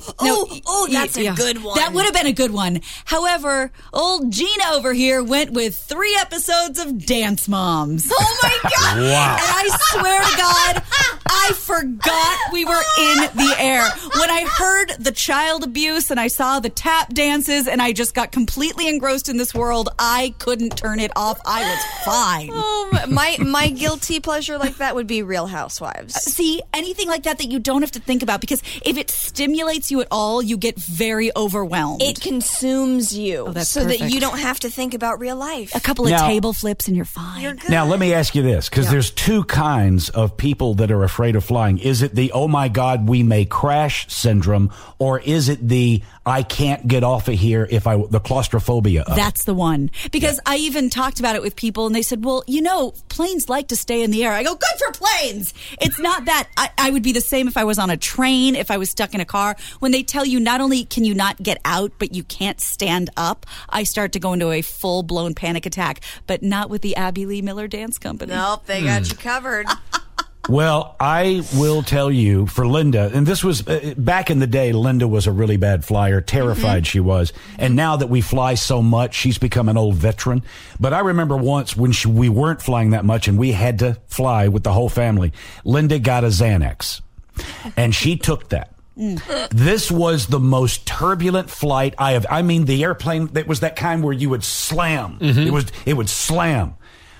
That's a good one. That would have been a good one. However, old Gina over here went with 3 episodes of Dance Moms. Oh, my God. Wow. And I swear to God, I forgot we were in the air. When I heard the child abuse and I saw the tap dances and I just got completely engrossed in this world, I couldn't turn it off. I was fine. Oh, my guilty pleasure like that would be Real Housewives. See, anything like that you don't have to think about, because if it stimulates you at all, you get very overwhelmed. It consumes you, that's so perfect. that you don't have to think about real life. A couple of table flips and you're fine. You're good. Now, let me ask you this, because there's 2 kinds of people that are afraid of flying. Is it the, oh my God, we may crash syndrome, or is it the, I can't get off of here the claustrophobia of That's the one. Because I even talked about it with people, and they said, well, planes like to stay in the air. I go, good for planes. It's not that. I would be the same if I was on a train, if I was stuck in a car. When they tell you not only can you not get out, but you can't stand up, I start to go into a full-blown panic attack, but not with the Abby Lee Miller Dance Company. Nope, they got you covered. Well, I will tell you, for Linda, and this was back in the day, Linda was a really bad flyer, terrified she was. And now that we fly so much, she's become an old veteran. But I remember once when we weren't flying that much and we had to fly with the whole family, Linda got a Xanax, and she took that. This was the most turbulent flight the airplane, that was that kind where you would slam. It would slam.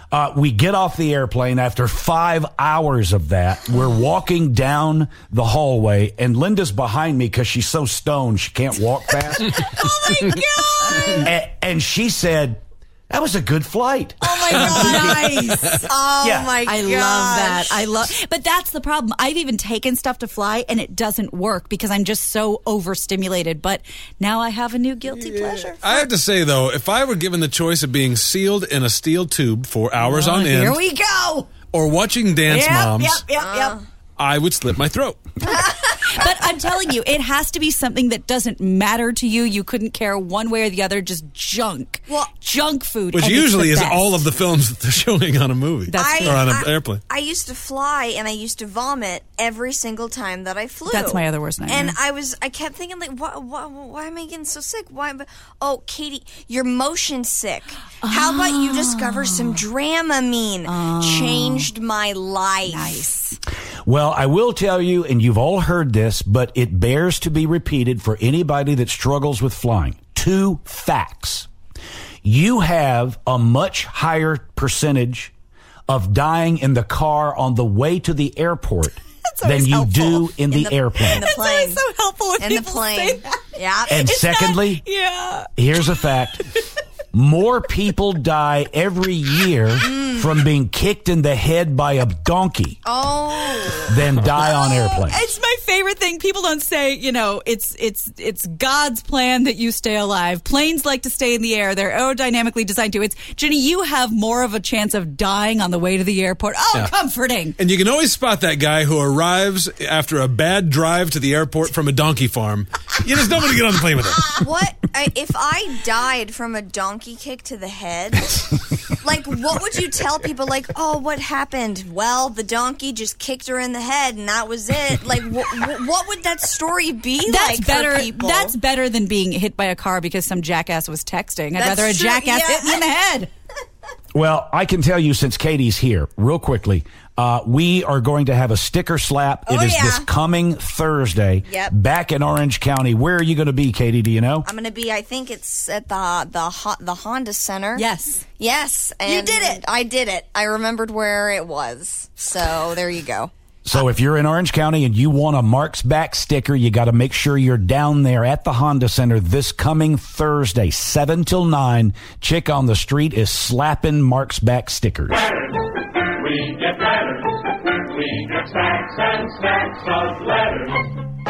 We get off the airplane after 5 hours of that. We're walking down the hallway, and Linda's behind me because she's so stoned she can't walk fast. Oh, my God. And she said, that was a good flight. Oh, my God. Nice. Oh, Yeah. my God. I love that. But that's the problem. I've even taken stuff to fly, and it doesn't work because I'm just so overstimulated. But now I have a new guilty pleasure. I have to say, though, if I were given the choice of being sealed in a steel tube for hours on end, Here we go. or watching Dance Moms, Yep. I would slit my throat. But I'm telling you, it has to be something that doesn't matter to you. You couldn't care one way or the other, just junk. Well, junk food. Which and usually it's is the best. all of the films that they're showing on a movie. Or on an airplane. I used to fly and I used to vomit every single time that I flew. That's my other worst nightmare. And I kept thinking, like, why am I getting so sick? Why? Oh, Katie, you're motion sick. How about you discover some Dramamine? Changed my life. Nice. Well, I will tell you, and you've all heard this, but it bears to be repeated for anybody that struggles with flying. 2 facts. You have a much higher percentage of dying in the car on the way to the airport than you do in the airplane. In the plane. That's so helpful when in the people plane. say that. Yeah. And secondly, here's a fact. More people die every year from being kicked in the head by a donkey than die on airplanes. It's my favorite thing. People don't say, it's God's plan that you stay alive. Planes like to stay in the air. They're aerodynamically designed to. It's, Jenny, you have more of a chance of dying on the way to the airport. Oh, comforting. And you can always spot that guy who arrives after a bad drive to the airport from a donkey farm. You just don't want to get on the plane with him. If I died from a donkey kick to the head, like, what would you tell people? Like, oh, what happened? Well, the donkey just kicked her in the head, and that was it. Like, what would that story be That's like better. for people? That's better than being hit by a car because some jackass was texting. I'd That's rather a true, jackass yeah. hit me in the head. Well, I can tell you, since Katie's here, real quickly, we are going to have a sticker slap. It is this coming Thursday back in Orange County. Where are you going to be, Katie? Do you know? I'm going to be, I think it's at the Honda Center. Yes. Yes. And You did it. I did it. I remembered where it was. So there you go. So if you're in Orange County and you want a Mark's Back sticker, you got to make sure you're down there at the Honda Center this coming Thursday, 7 till 9. Chick on the street is slapping Mark's Back stickers. We get letters. We get stacks and stacks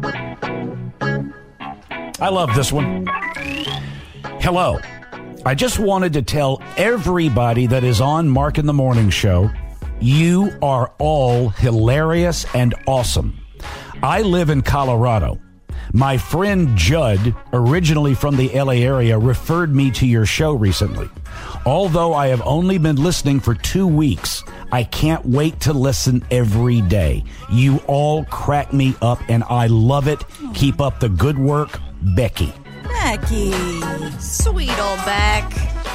of letters. I love this one. Hello. I just wanted to tell everybody that is on Mark in the Morning Show, you are all hilarious and awesome. I live in Colorado. My friend Judd, originally from the LA area, referred me to your show recently. Although I have only been listening for 2 weeks, I can't wait to listen every day. You all crack me up, and I love it. Keep up the good work, Becky. Becky. Sweet old Beck.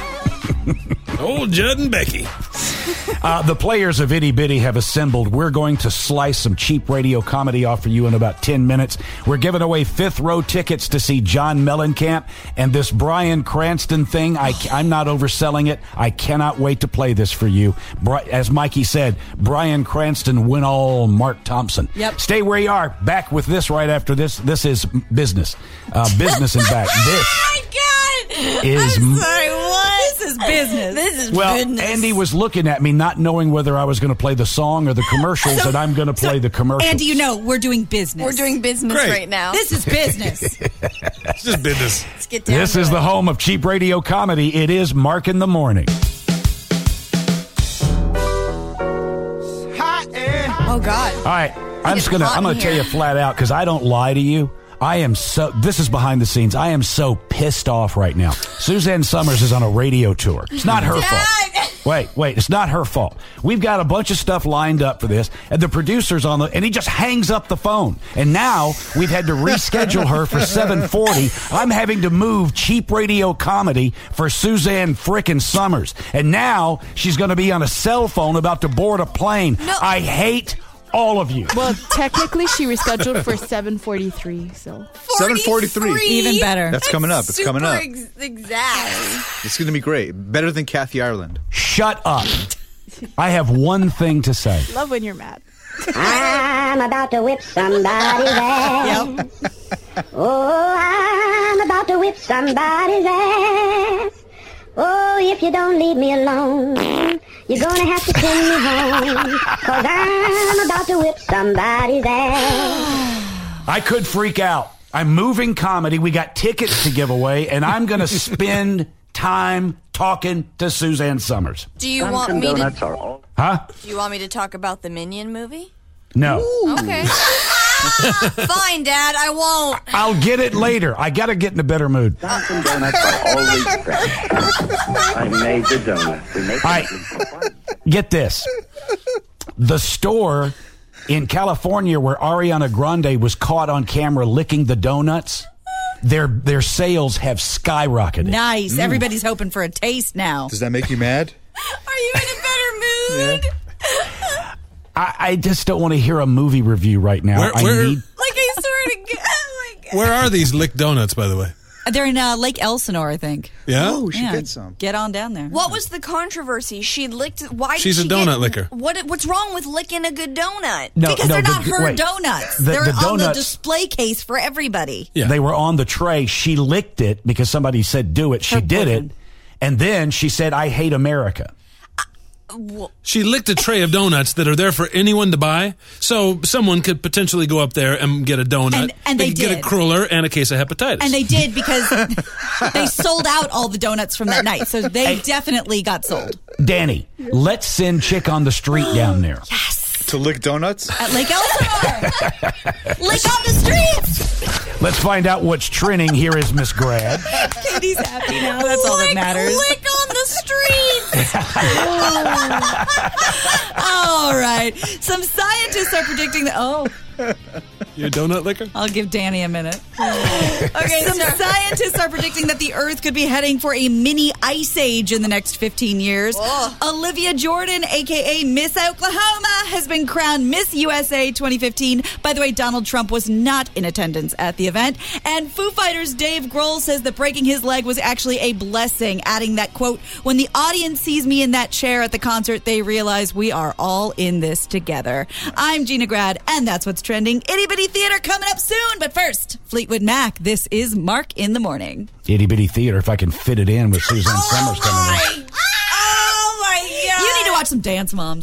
Old Judd and Becky. The players of Itty Bitty have assembled. We're going to slice some cheap radio comedy off for you in about 10 minutes. We're giving away 5th row tickets to see John Mellencamp. And this Bryan Cranston thing, I'm not overselling it. I cannot wait to play this for you. As Mikey said, Bryan Cranston went all Mark Thompson. Yep. Stay where you are. Back with this right after this. This is business. Business and back. This is... I'm sorry, what? This is business. This is business. Andy was looking at me not knowing whether I was going to play the song or the commercials, and I'm going to play the commercials. Andy, we're doing business. We're doing business right now. This is business. It's just business. Let's get down This to is it. the home of cheap radio comedy. It is Mark in the Morning. Oh, God. All right, I'm going to tell you flat out because I don't lie to you. This is behind the scenes. I am so pissed off right now. Suzanne Summers is on a radio tour. It's not her fault. Wait, it's not her fault. We've got a bunch of stuff lined up for this, and the producer's and he just hangs up the phone. And now we've had to reschedule her for 7:40. I'm having to move cheap radio comedy for Suzanne frickin' Summers. And now she's going to be on a cell phone about to board a plane. No. I hate All of you. Well, technically, she rescheduled for 7:43. So 7:43. Even better. That's coming up. It's coming up. Exactly. It's going to be great. Better than Kathy Ireland. Shut up. I have one thing to say. Love when you're mad. I'm about to whip somebody's ass. Oh, I'm about to whip somebody's ass. Oh, if you don't leave me alone, you're gonna have to send me home. 'Cause I'm about to whip somebody's ass. I could freak out. I'm moving comedy. We got tickets to give away, and I'm going to spend time talking to Suzanne Summers. Do you want me to? Huh? Do you want me to talk about the Minion movie? No. Okay. Fine, Dad. I won't. I'll get it later. I got to get in a better mood. Dunkin' Donuts are always fresh. I made the donuts. We make All right. Get this. The store in California where Ariana Grande was caught on camera licking the donuts, their sales have skyrocketed. Nice. Everybody's hoping for a taste now. Does that make you mad? Are you in a better mood? I just don't want to hear a movie review right now. Where- I need. Like, I swear to God. Oh my God. Where are these lick donuts, by the way? They're in Lake Elsinore, I think. Yeah? Oh, we should get some. Get on down there. What was the controversy? She licked. Why? She's did a she donut get, licker. What's wrong with licking a good donut? No, because they're not her wait. donuts. The They're on the donuts- display case for everybody. Yeah. They were on the tray. She licked it because somebody said do it. She Her did boyfriend. it. And then she said, I hate America. She licked a tray of donuts that are there for anyone to buy, so someone could potentially go up there and get a donut. And they could get a did. cruller and a case of hepatitis. And they did because they sold out all the donuts from that night. So they definitely got sold. Danny, let's send Chick on the street down there. Yes. To lick donuts? At Lake Elsinore. Lick on the streets. Let's find out what's trending. Here is Miss Grad. Katie's happy now. That's all that matters. Lick on the streets. All right. Some scientists are predicting that. Oh. You a donut licker? I'll give Danny a minute. Okay, some scientists are predicting that the Earth could be heading for a mini ice age in the next 15 years. Olivia Jordan, a.k.a. Miss Oklahoma, has been crowned Miss USA 2015. By the way, Donald Trump was not in attendance at the event. And Foo Fighters' Dave Grohl says that breaking his leg was actually a blessing, adding that, quote, when the audience sees me in that chair at the concert, they realize we are all in this together. I'm Gina Grad, and that's what's trending. Itty Bitty Theater coming up soon, but first, Fleetwood Mac. This is Mark in the Morning. Itty Bitty Theater, if I can fit it in with Suzanne Summers coming in. Oh my God. You need to watch some Dance Moms.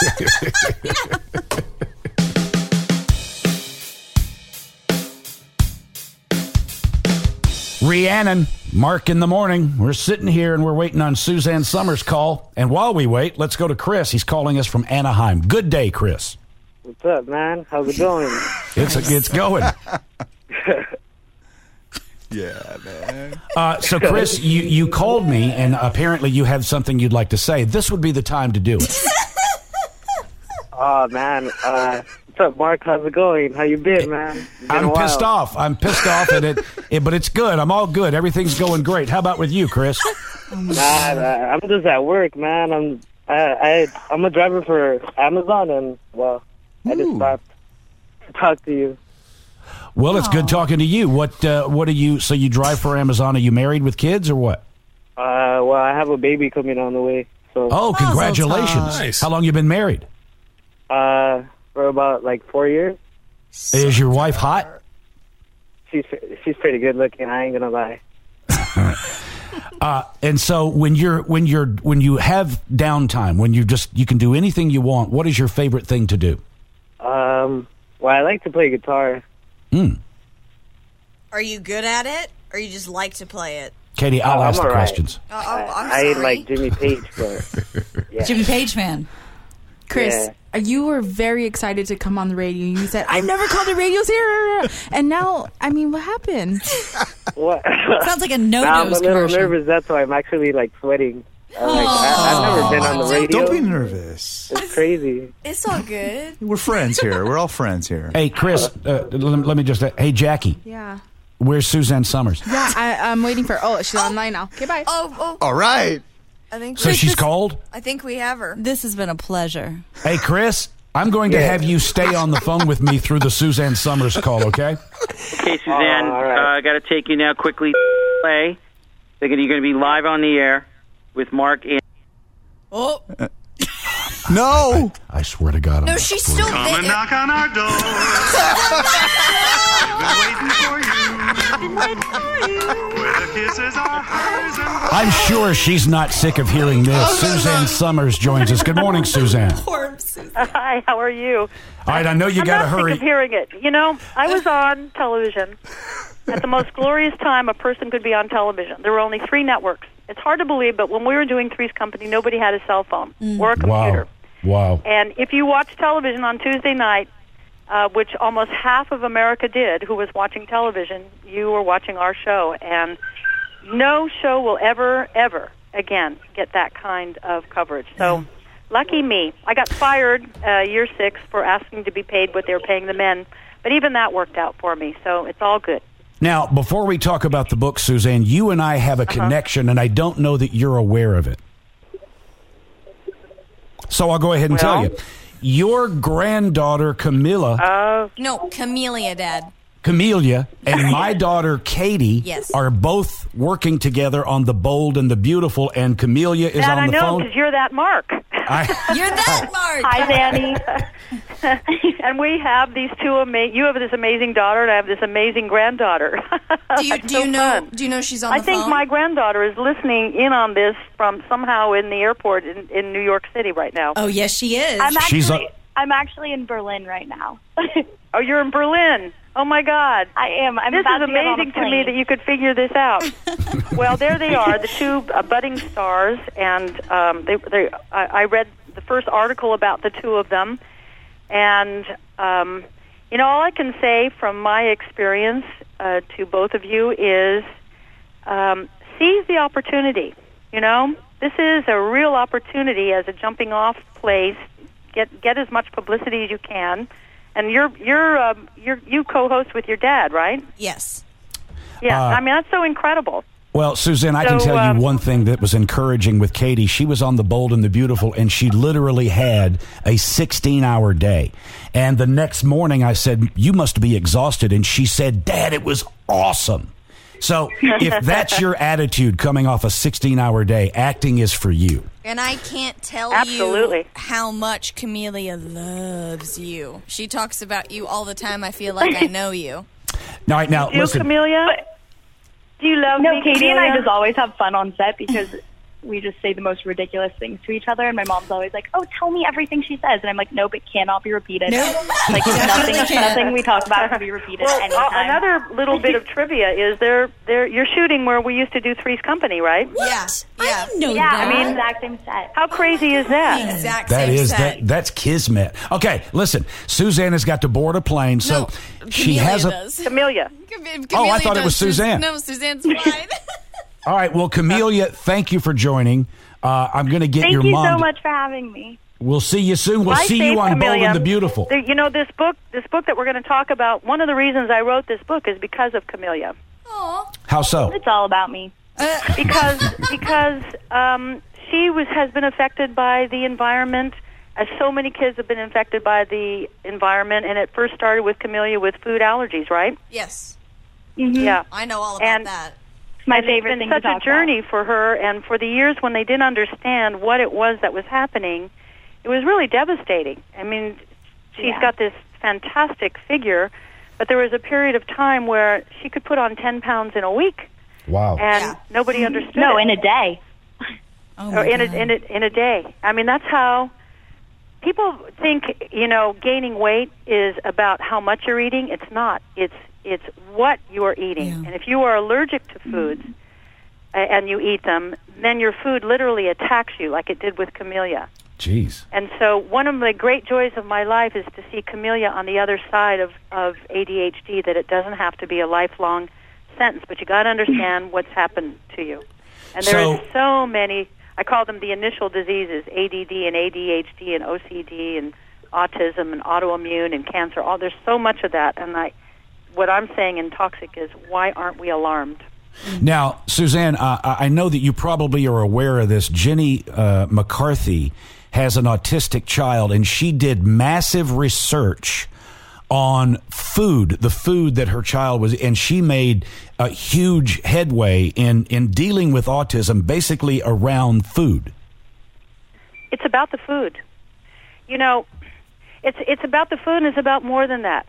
Rhiannon, Mark in the Morning. We're sitting here and we're waiting on Suzanne Summers' call. And while we wait, let's go to Chris. He's calling us from Anaheim. Good day, Chris. What's up, man? How's it going? It's going. Yeah, man. So, Chris, you called me, and apparently you have something you'd like to say. This would be the time to do it. Oh, man. What's up, Mark? How's it going? How you been, man? It's been a I'm while. pissed off. I'm pissed off at it, but it's good. I'm all good. Everything's going great. How about with you, Chris? Nah, I'm just at work, man. I'm a driver for Amazon, and, well, I just stopped to talk to you. Well, it's good talking to you. What are you? So you drive for Amazon? Are you married with kids or what? Well, I have a baby coming on the way. So. Oh, congratulations! Nice. How long you been married? For about, 4 years. Is your wife hot? She's pretty good looking, I ain't gonna lie. And so when you have downtime, when you can do anything you want, what is your favorite thing to do? Well, I like to play guitar. Are you good at it, or you just like to play it? Katie, I'll ask the all right. questions. I ain't like Jimmy Page, but yeah. Jimmy Page fan. Chris, you were very excited to come on the radio. You said, I've never called the radio here. And now, I mean, what happened? What? Sounds like a Now I'm a no-dose little commercial. nervous. That's why I'm actually sweating. I've never been on the radio. Don't be nervous. It's crazy. It's all good. We're friends here. We're all friends here. Hey, Chris, let me just. Hey, Jackie. Yeah. Where's Suzanne Summers? Yeah, I'm waiting for. Oh, she's online now. Okay, bye. Oh. All right. I think. So she's called? I think we have her. This has been a pleasure. Hey, Chris, I'm going to have you stay on the phone with me through the Suzanne Summers call, okay? Okay, Suzanne, I got to take you now quickly. You're going to be live on the air with Mark and... Oh. No. I swear to God. No, she's still there. Come and knock on our door. Been waiting for you. Where the kisses are hers and... I'm sure she's not sick of hearing this. Suzanne Summers joins us. Good morning, Suzanne. Poor Suzanne. Hi, how are you? All right, I know you got to hurry. I'm not sick of hearing it. You know, I was on television at the most glorious time a person could be on television. There were only 3 networks. It's hard to believe, but when we were doing Three's Company, nobody had a cell phone or a computer. Wow. And if you watch television on Tuesday night, which almost half of America did who was watching television, you were watching our show. And no show will ever, ever again get that kind of coverage. So lucky me. I got fired year 6 for asking to be paid what they were paying the men. But even that worked out for me, so it's all good. Now, before we talk about the book, Suzanne, you and I have a connection, and I don't know that you're aware of it. So I'll go ahead and tell you. Your granddaughter, Camilla... No, Camellia, Dad. Camellia and my daughter, Katie, Yes. are both working together on The Bold and the Beautiful, and Camellia is That on the I know, phone. because you're that Mark. You're that Mark. Hi, Danny. And we have these two you have this amazing daughter, and I have this amazing granddaughter. Do you know she's on the I think phone? my granddaughter is listening in on this from somehow in the airport in New York City right now. Oh, yes, she is. I'm actually in Berlin right now. Oh, you're in Berlin. Oh, my God. I am. This about is to get on a amazing to me plane. that you could figure this out. Well, there they are, the two budding stars, and I read the first article about the two of them, and, you know, all I can say from my experience to both of you is seize the opportunity, you know? This is a real opportunity as a jumping-off place. Get as much publicity as you can. And you co-host with your dad, right? Yes. Yeah, I mean, that's so incredible. Well, Suzanne, I can tell you one thing that was encouraging with Katie. She was on The Bold and the Beautiful, and she literally had a 16-hour day. And the next morning, I said, "You must be exhausted." And she said, "Dad, it was awesome." So if that's your attitude coming off a 16-hour day, acting is for you. And I can't tell Absolutely. you how much Camellia loves you. She talks about you all the time. I feel like I know you. Now, Do you, listen. Camellia? Do you love me, Katie and I Camellia? just always have fun on set because we just say the most ridiculous things to each other, and my mom's always like, "Oh, tell me everything she says," and I'm like, "Nope, it cannot be repeated." Like nothing we talk about can be repeated anytime. Another little bit of trivia is you're shooting where we used to do Three's Company, right? Yeah. I didn't know Yeah, that. I mean, exact same set. How crazy is that? Exact That same is set. that's kismet. Okay, listen. Suzanne has got to board a plane, so she has a. Camellia. Oh, I thought it was Suzanne. No, Suzanne's fine. All right, well, Camellia, thank you for joining. I'm going to get Thank your you mom. so much for having me. We'll see you soon. We'll Bye, see you safe, on Bold Camellia. and the Beautiful. You know, this book that we're going to talk about, one of the reasons I wrote this book is because of Camellia. How so? It's all about me. Because she has been affected by the environment, as so many kids have been infected by the environment, and it first started with Camellia with food allergies, right? Yes. Mm-hmm. Yeah. I know all about that. It's my And favorite it's thing been to such talk a journey for her, and for the years when they didn't understand what it was that was happening, it was really devastating. I mean, she's got this fantastic figure, but there was a period of time where she could put on 10 pounds in a week. Wow. And nobody understood No, it. in a day. Or in a day. I mean, that's how people think, you know, gaining weight is about how much you're eating. It's not. It's what you are eating. And if you are allergic to foods and you eat them, then your food literally attacks you like it did with Camellia. Jeez. And so one of the great joys of my life is to see Camellia on the other side of ADHD, that it doesn't have to be a lifelong sentence, but you got to understand what's happened to you. And there are so many, I call them the initial diseases, ADD and ADHD and OCD and autism and autoimmune and cancer. There's so much of that. And what I'm saying in Toxic is, why aren't we alarmed? Now, Suzanne, I know that you probably are aware of this. Jenny McCarthy has an autistic child, and she did massive research on food, the food that her child was, and she made a huge headway in dealing with autism, basically around food. It's about the food. You know, it's about the food, and it's about more than that.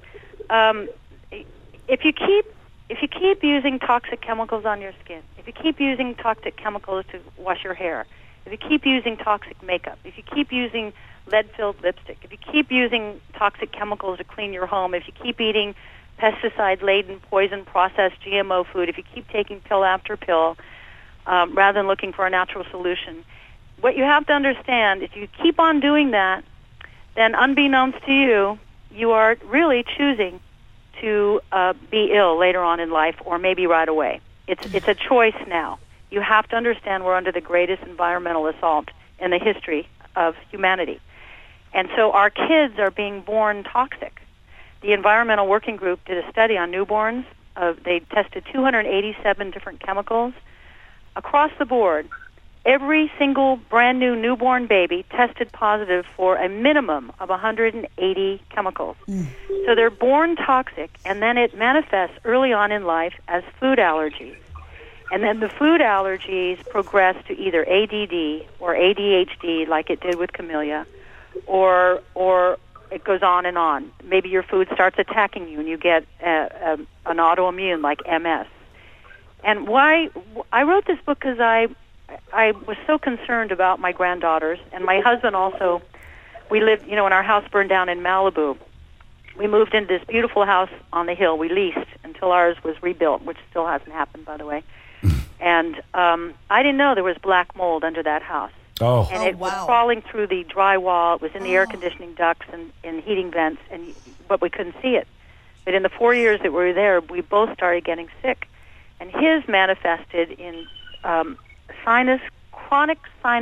If you keep using toxic chemicals on your skin, if you keep using toxic chemicals to wash your hair, if you keep using toxic makeup, if you keep using lead-filled lipstick, if you keep using toxic chemicals to clean your home, if you keep eating pesticide-laden, poison-processed GMO food, if you keep taking pill after pill, rather than looking for a natural solution, what you have to understand, if you keep on doing that, then unbeknownst to you, you are really choosing to be ill later on in life, or maybe right away. It's a choice now. You have to understand we're under the greatest environmental assault in the history of humanity. And so our kids are being born toxic. The Environmental Working Group did a study on newborns. They tested 287 different chemicals. Across the board, every single brand new newborn baby tested positive for a minimum of 180 chemicals. So they're born toxic, and then it manifests early on in life as food allergies. And then the food allergies progress to either ADD or ADHD, like it did with Camellia, or it goes on and on. Maybe your food starts attacking you, and you get an autoimmune like MS. And why I wrote this book because I was so concerned about my granddaughters, and my husband also. We lived, when our house burned down in Malibu. We moved into this beautiful house on the hill. We leased until ours was rebuilt, which still hasn't happened, by the way. And I didn't know there was black mold under that house. Oh. And it was crawling through the drywall. It was in the air conditioning ducts and heating vents, but we couldn't see it. But in the 4 years that we were there, we both started getting sick. And his manifested in chronic,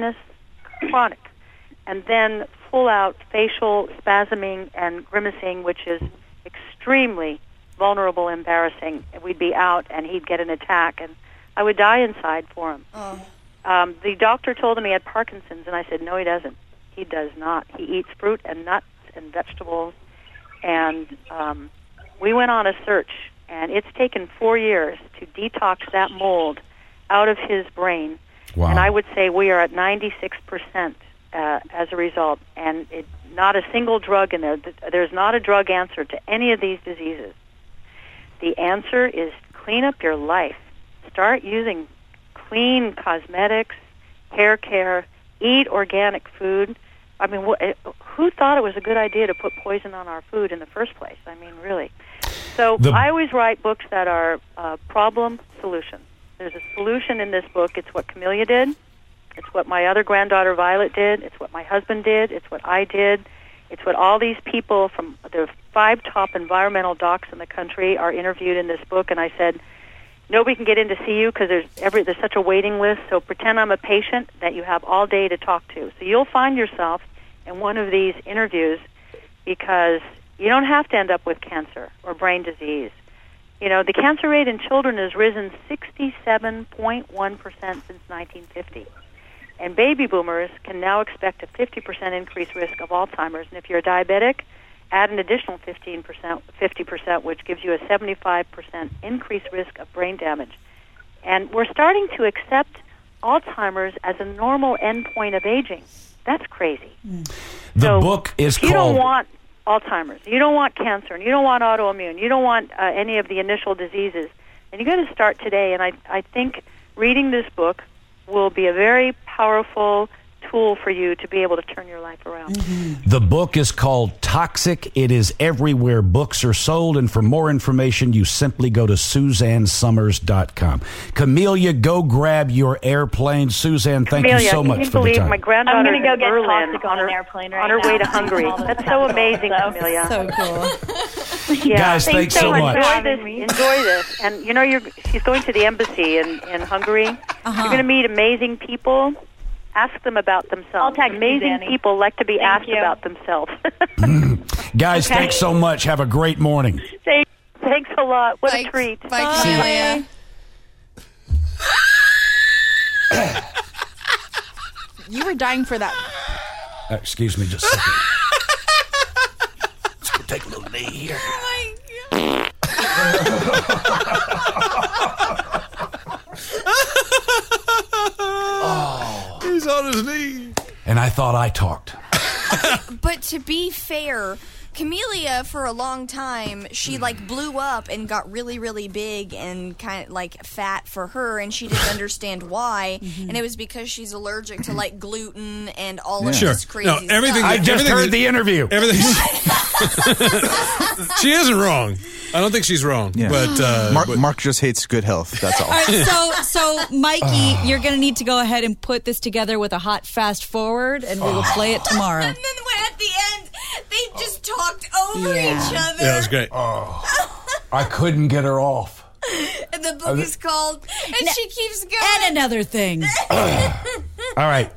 and then full-out facial spasming and grimacing, which is extremely vulnerable, embarrassing. We'd be out, and he'd get an attack, and I would die inside for him. The doctor told him he had Parkinson's, and I said, no, he doesn't. He does not. He eats fruit and nuts and vegetables, and we went on a search, and it's taken 4 years to detox that mold out of his brain. Wow. And I would say we are at 96% as a result, and not a single drug in there. There's not a drug answer to any of these diseases. The answer is clean up your life. Start using clean cosmetics, hair care, eat organic food. I mean, who thought it was a good idea to put poison on our food in the first place? I mean, really. So I always write books that are problem solution. There's a solution in this book. It's what Camellia did. It's what my other granddaughter Violet did. It's what my husband did. It's what I did. It's what all these people from the 5 top environmental docs in the country are interviewed in this book. And I said, nobody can get in to see you because there's such a waiting list. So pretend I'm a patient that you have all day to talk to. So you'll find yourself in one of these interviews because you don't have to end up with cancer or brain disease. The cancer rate in children has risen 67.1% since 1950. And baby boomers can now expect a 50% increased risk of Alzheimer's. And if you're a diabetic, add an additional 50%, which gives you a 75% increased risk of brain damage. And we're starting to accept Alzheimer's as a normal endpoint of aging. That's crazy. The book is called... You don't want Alzheimer's, you don't want cancer, and you don't want autoimmune, you don't want any of the initial diseases, and you're going to start today. And I think reading this book will be a very powerful tool for you to be able to turn your life around. The book is called Toxic. It is everywhere books are sold, and for more information, you simply go to SuzanneSummers.com. Camellia, go grab your airplane. Suzanne, thank you so much for the time. My granddaughter I'm going to go get Berlin toxic on an airplane right on her now. way to Hungary. That's so amazing, Camellia. So cool. Yeah. Guys, thanks so much. Enjoy this. And she's going to the embassy in Hungary. You're going to meet amazing people. Ask them about themselves. Amazing people like to be asked about themselves. Guys, thanks so much. Have a great morning. Thanks a lot. What a treat. Bye, Camellia. You were dying for that Excuse me just a second. Let's go take a little knee here. Oh, he's on his knee. And I thought I talked. But to be fair, Camellia, for a long time, she like blew up and got really, really big and kind of like fat for her, and she didn't understand why. And it was because she's allergic to like gluten and all of this crazy stuff. I just heard the interview. Everything. She isn't wrong. I don't think she's wrong. Yeah. But Mark just hates good health. That's all. All right, so Mikey, you're going to need to go ahead and put this together with a hot fast forward, and we will play it tomorrow. And then at the end, they just talked over each other. Yeah, it was great. I couldn't get her off. And the boogie's called, and she keeps going. And another thing. All right.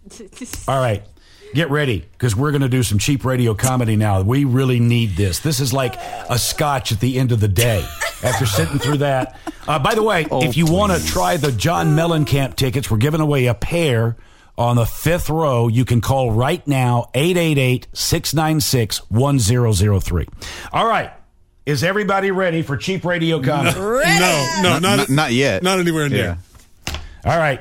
Get ready, because we're going to do some cheap radio comedy now. We really need this. This is like a scotch at the end of the day after sitting through that. By the way, if you want to try the John Mellencamp tickets, we're giving away a pair on the 5th row. You can call right now, 888-696-1003. All right. Is everybody ready for cheap radio comedy? No, not yet. Not anywhere near. All right.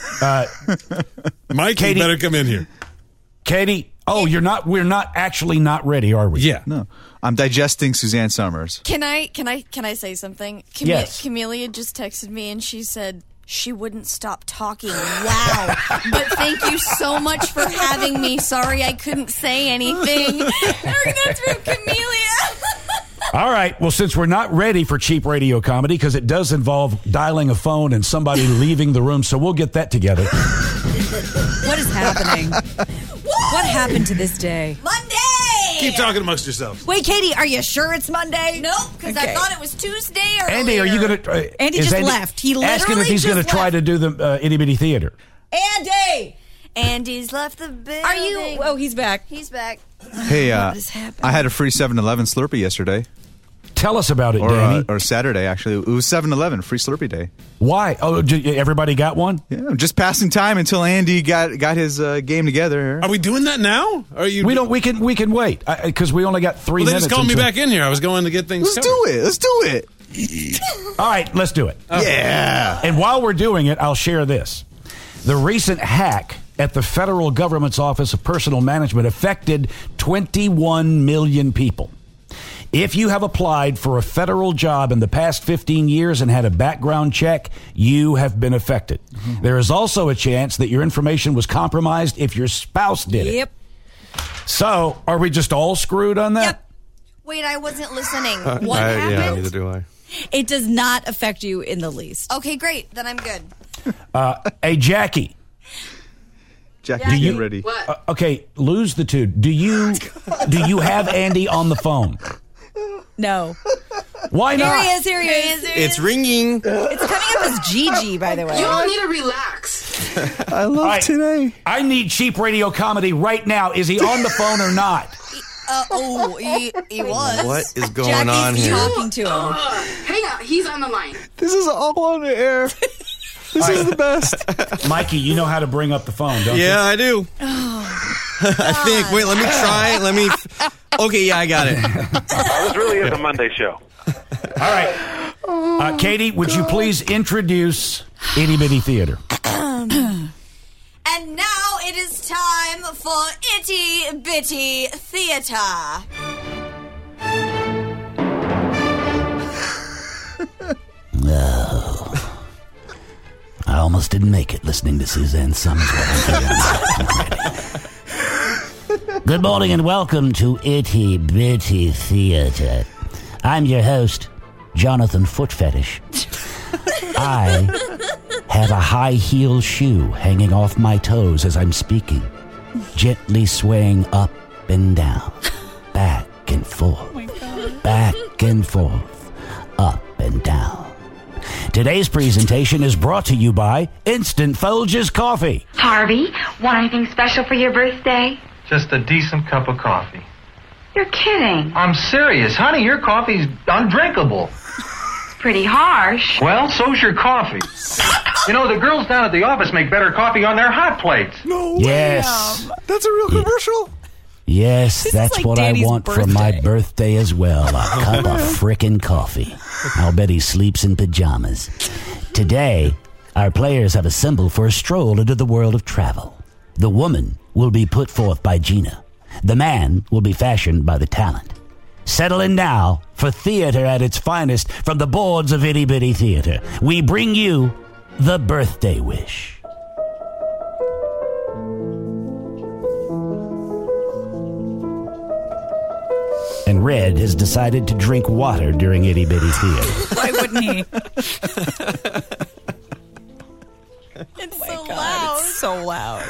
Mike, Katie, you better come in here. Katie, we're not actually not ready, are we? Yeah. No. I'm digesting Suzanne Summers. Can I say something? Yes. Camellia just texted me and she said she wouldn't stop talking. Wow. But thank you so much for having me. Sorry I couldn't say anything. That's from Camellia. All right. Well, since we're not ready for cheap radio comedy, because it does involve dialing a phone and somebody leaving the room, so we'll get that together. What is happening? What happened to this day? Monday! Keep talking amongst yourselves. Wait, Katie, are you sure it's Monday? Nope, because I thought it was Tuesday or Andy, are you going to... Andy just left. He literally asking if he's going to try to do the Itty Bitty Theater. Andy! Andy's left the building. Are you... Oh, he's back. He's back. Hey, I had a free 7-Eleven Slurpee yesterday. Tell us about it, Danny. Or Saturday, actually. It was 7-Eleven, free Slurpee day. Why? Oh, everybody got one? Yeah, just passing time until Andy got his game together. Are we doing that now? We don't. We can wait because we only got 3 minutes. They just called me back in here. I was going to get things. Let's do it. All right, let's do it. Okay. Yeah. And while we're doing it, I'll share this. The recent hack at the federal government's Office of Personnel Management affected 21 million people. If you have applied for a federal job in the past 15 years and had a background check, you have been affected. Mm-hmm. There is also a chance that your information was compromised if your spouse did it. Yep. So, are we just all screwed on that? Yep. Wait, I wasn't listening. What happened? Yeah, neither do I. It does not affect you in the least. Okay, great. Then I'm good. Hey, Jackie. Jackie, get ready. Okay, lose the two. Do you have Andy on the phone? No. Why not? Here he is. It's ringing. It's coming up as Gigi, by the way. You all need to relax. I love today. I need cheap radio comedy right now. Is he on the phone or not? He was. What is going Jackie's on here? talking to him. Hang on, he's on the line. This is all on the air. This is the best. Mikey, you know how to bring up the phone, don't you? Yeah, I do. I think. Wait, let me try. Okay, yeah, I got it. This really is a Monday show. All right. Katie, would you please introduce Itty Bitty Theater? And now it is time for Itty Bitty Theater. I almost didn't make it listening to Suzanne Summers. Good morning and welcome to Itty Bitty Theater. I'm your host, Jonathan Foot Fetish. I have a high heel shoe hanging off my toes as I'm speaking, gently swaying up and down, back and forth, back and forth, up and down. Today's presentation is brought to you by Instant Folgers Coffee. Harvey, want anything special for your birthday? Just a decent cup of coffee. You're kidding. I'm serious. Honey, your coffee's undrinkable. Pretty harsh. Well, so's your coffee. You know, the girls down at the office make better coffee on their hot plates. No way. Yes. That's a real commercial? Yes, that's like what Danny's I want for my birthday as well. A cup of frickin' coffee. I'll bet he sleeps in pajamas. Today, our players have assembled for a stroll into the world of travel. The woman will be put forth by Gina. The man will be fashioned by the talent. Settle in now for theater at its finest from the boards of Itty Bitty Theater. We bring you The Birthday Wish. And Red has decided to drink water during Itty Bitty Theater. Why wouldn't he? It's so loud. It's so loud.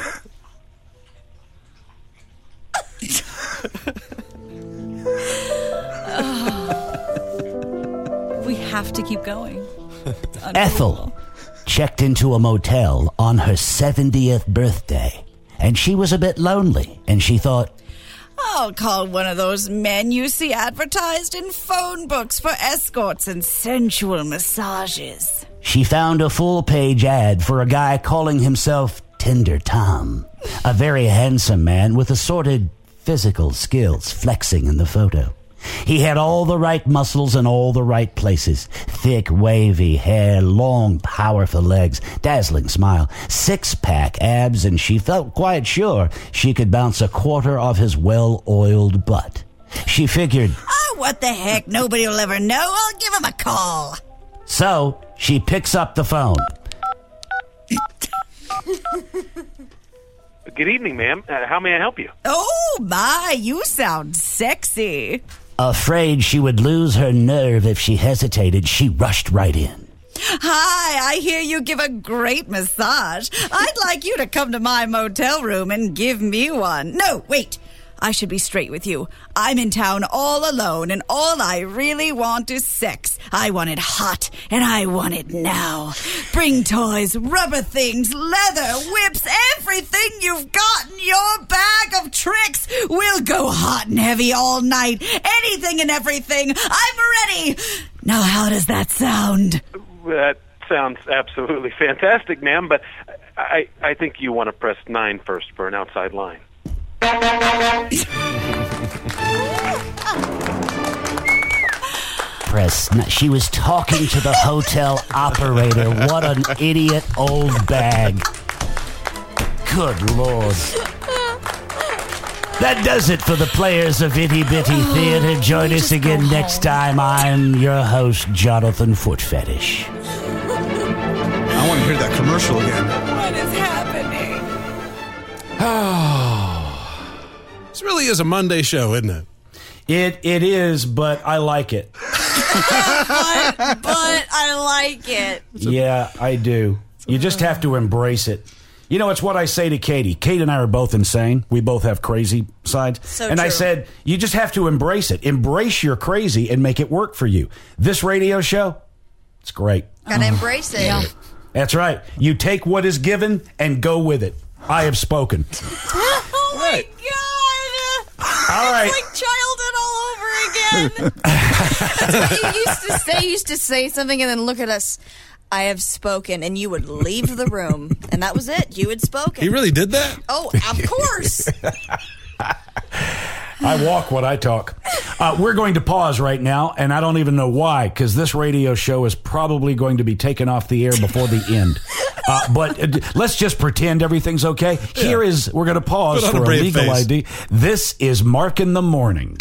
We have to keep going. Ethel checked into a motel on her 70th birthday, and she was a bit lonely, and she thought, I'll call one of those men you see advertised in phone books for escorts and sensual massages. She found a full-page ad for a guy calling himself Tender Tom, a very handsome man with assorted physical skills flexing in the photo. He had all the right muscles in all the right places. Thick, wavy hair, long, powerful legs, dazzling smile, six-pack abs, and she felt quite sure she could bounce a quarter off his well-oiled butt. She figured, Oh, what the heck? Nobody will ever know. I'll give him a call. So she picks up the phone. Good evening, ma'am. How may I help you? Oh, my, you sound sexy. Afraid she would lose her nerve if she hesitated, she rushed right in. Hi, I hear you give a great massage. I'd like you to come to my motel room and give me one. No, wait. I should be straight with you. I'm in town all alone, and all I really want is sex. I want it hot, and I want it now. Bring toys, rubber things, leather, whips, everything you've got in your bag of tricks. We'll go hot and heavy all night. Anything and everything. I'm ready. Now, how does that sound? That sounds absolutely fantastic, ma'am, but I think you want to press 9 first for an outside line. She was talking to the hotel operator. What an idiot old bag. Good Lord. That does it for the players of Itty Bitty Theater. Join us again next time. I'm your host, Jonathan Foot Fetish. I want to hear that commercial again. What is happening? This really is a Monday show, isn't it? It is, but I like it. but I like it. Yeah, I do. You just have to embrace it. You know, it's what I say to Katie. Kate and I are both insane. We both have crazy sides. So and true. I said, you just have to embrace it. Embrace your crazy and make it work for you. This radio show, it's great. Gotta embrace it. Yeah. That's right. You take what is given and go with it. I have spoken. Oh my God! All right. It's like childhood all over again. That's what you used to say. You used to say something and then look at us. I have spoken, and you would leave the room, and that was it. You had spoken. He really did that? Oh, of course. I walk what I talk. We're going to pause right now, and I don't even know why, because this radio show is probably going to be taken off the air before the end. But let's just pretend everything's okay. Yeah. We're going to pause for a legal face. ID. This is Mark in the Morning.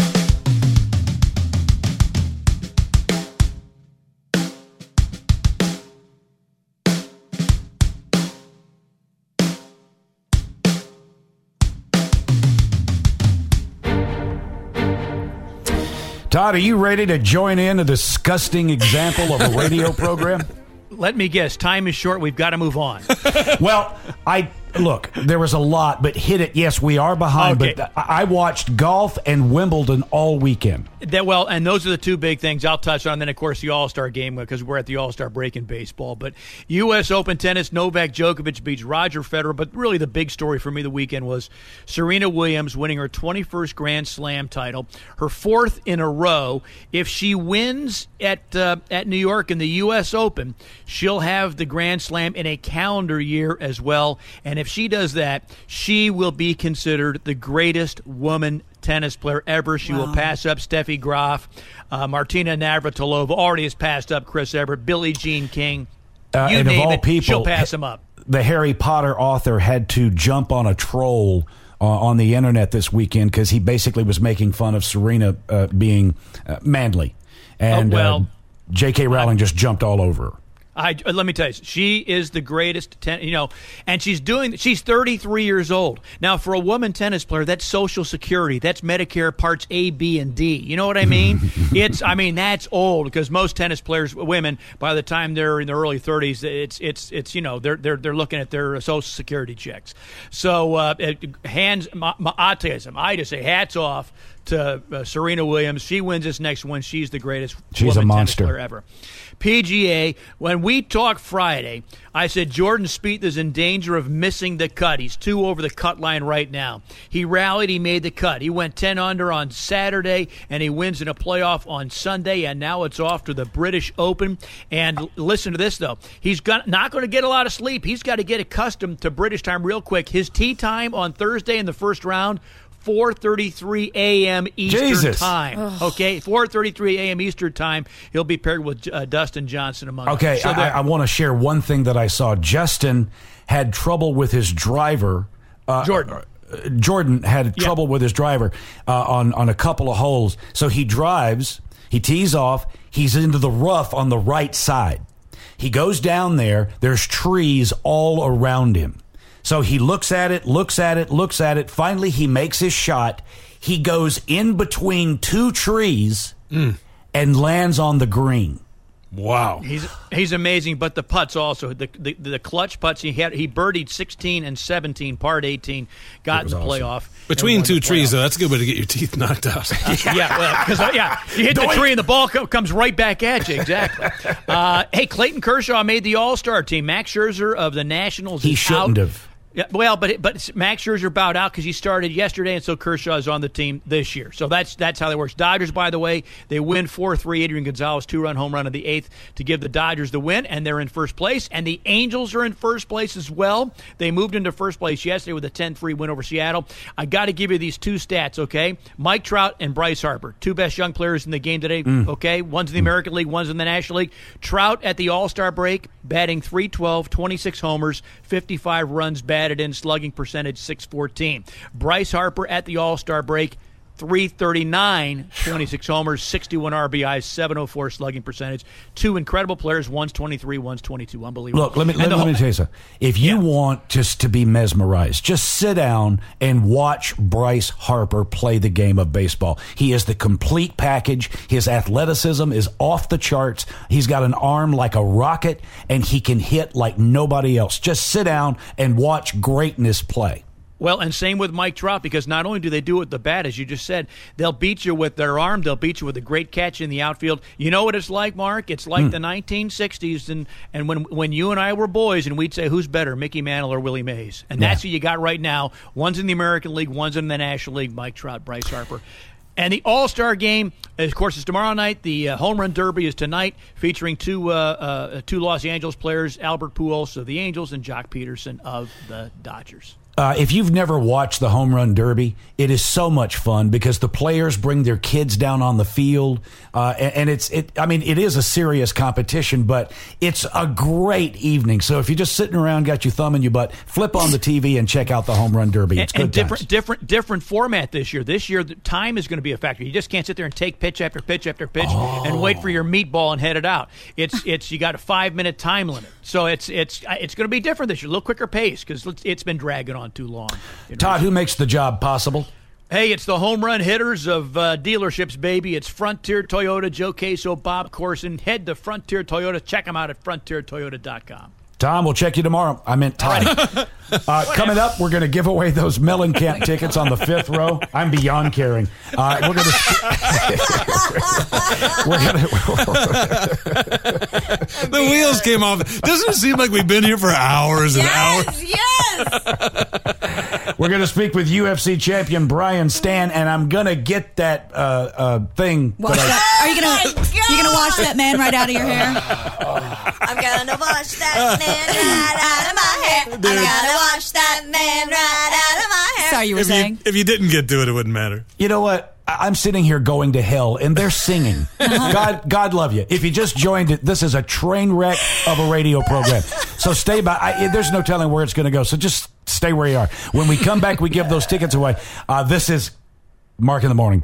Todd, are you ready to join in a disgusting example of a radio program? Let me guess. Time is short. We've got to move on. Well, Look, there was a lot, but hit it. Yes, we are behind, Okay. but I watched golf and Wimbledon all weekend. And those are the two big things I'll touch on. Then, of course, the All-Star game, because we're at the All-Star break in baseball. But U.S. Open tennis, Novak Djokovic beats Roger Federer. But really the big story for me the weekend was Serena Williams winning her 21st Grand Slam title, her fourth in a row. If she wins at New York in the U.S. Open, she'll have the Grand Slam in a calendar year as well. And if she does that, she will be considered the greatest woman tennis player ever. She will pass up Steffi Graf. Martina Navratilova already has passed up Chris Evert, Billie Jean King. You And name of all it, people, she'll pass him up. The Harry Potter author had to jump on a troll on the internet this weekend because he basically was making fun of Serena being manly. And J.K. Rowling just jumped all over her. Let me tell you, she is the greatest, and she's 33 years old. Now, for a woman tennis player, that's Social Security. That's Medicare Parts A, B, and D. You know what I mean? That's old because most tennis players, women, by the time they're in their early 30s, they're looking at their Social Security checks. So, I tell you something, I just say hats off to Serena Williams. She wins this next one. She's the greatest woman tennis player ever. PGA, when we talked Friday, I said Jordan Spieth is in danger of missing the cut. He's 2 over the cut line right now. He rallied. He made the cut. He went 10 under on Saturday, and he wins in a playoff on Sunday, and now it's off to the British Open. And listen to this, though. He's not going to get a lot of sleep. He's got to get accustomed to British time real quick. His tee time on Thursday in the first round, 4:33 a.m. Eastern time. Okay, 4:33 a.m. Eastern time. He'll be paired with Dustin Johnson among Okay, them. So I want to share one thing that I saw. Justin had trouble with his driver. Jordan had trouble with his driver on a couple of holes. So he drives, he tees off, he's into the rough on the right side. He goes down there. There's trees all around him. So he looks at it. Finally, he makes his shot. He goes in between two trees and lands on the green. Wow. He's amazing, but the putts also. The clutch putts, he birdied 16 and 17, par 18, got in the playoff. Between two trees, though, that's a good way to get your teeth knocked out. You hit the tree and the ball comes right back at you, exactly. Hey, Clayton Kershaw made the All-Star team. Max Scherzer of the Nationals He shouldn't have. Yeah, well, but Max Scherzer bowed out because he started yesterday, and so Kershaw is on the team this year. So that's how that works. Dodgers, by the way, they win 4-3. Adrian Gonzalez 2-run home run in the 8th to give the Dodgers the win, and they're in first place. And the Angels are in first place as well. They moved into first place yesterday with a 10-3 win over Seattle. I got to give you these two stats, okay? Mike Trout and Bryce Harper, two best young players in the game today, okay? One's in the American League, one's in the National League. Trout at the All-Star break, batting .312, 26 homers, 55 runs batted in, slugging percentage .614. Bryce Harper at the All-Star break, .339, 26 homers, 61 RBIs, .704 slugging percentage. Two incredible players. One's 23, one's 22. Unbelievable. Look, let me tell you something. If you want just to be mesmerized, just sit down and watch Bryce Harper play the game of baseball. He is the complete package. His athleticism is off the charts. He's got an arm like a rocket, and he can hit like nobody else. Just sit down and watch greatness play. Well, and same with Mike Trout, because not only do they do it with the bat, as you just said, they'll beat you with their arm. They'll beat you with a great catch in the outfield. You know what it's like, Mark? It's like the 1960s and when you and I were boys, and we'd say, who's better, Mickey Mantle or Willie Mays? And that's who you got right now. One's in the American League, one's in the National League, Mike Trout, Bryce Harper. And the All-Star game, of course, is tomorrow night. The Home Run Derby is tonight, featuring two Los Angeles players, Albert Pujols of the Angels and Jock Peterson of the Dodgers. If you've never watched the Home Run Derby, it is so much fun because the players bring their kids down on the field, and it is a serious competition, but it's a great evening. So if you're just sitting around, got your thumb in your butt, flip on the TV and check out the Home Run Derby. It's good times. Different format this year. This year, the time is going to be a factor. You just can't sit there and take pitch after pitch after pitch and wait for your meatball and head it out. It's you got a 5-minute time limit, so it's going to be different this year, a little quicker pace because it's been dragging on too long. Todd, who makes the job possible? Hey, it's the home run hitters of dealerships, baby. It's Frontier Toyota, Joe Queso, Bob Corson. Head to Frontier Toyota. Check them out at frontiertoyota.com. Tom, we'll check you tomorrow. I meant Tom. Coming up, we're going to give away those Mellencamp tickets on the 5th row. I'm beyond caring. We're going to. The wheels came off. Doesn't it seem like we've been here for hours and hours? Yes. We're going to speak with UFC champion Brian Stann, and I'm going to get that thing. Are you going to wash that man right out of your hair? I'm going to wash that man right out of my hair. I'm going to wash that man right out of my hair. Sorry, you were saying? If you didn't get to it, it wouldn't matter. You know what? I'm sitting here going to hell, and they're singing. God love you. If you just joined it, this is a train wreck of a radio program. So stay by. There's no telling where it's going to go. So just stay where you are. When we come back, we give those tickets away. This is Mark in the Morning.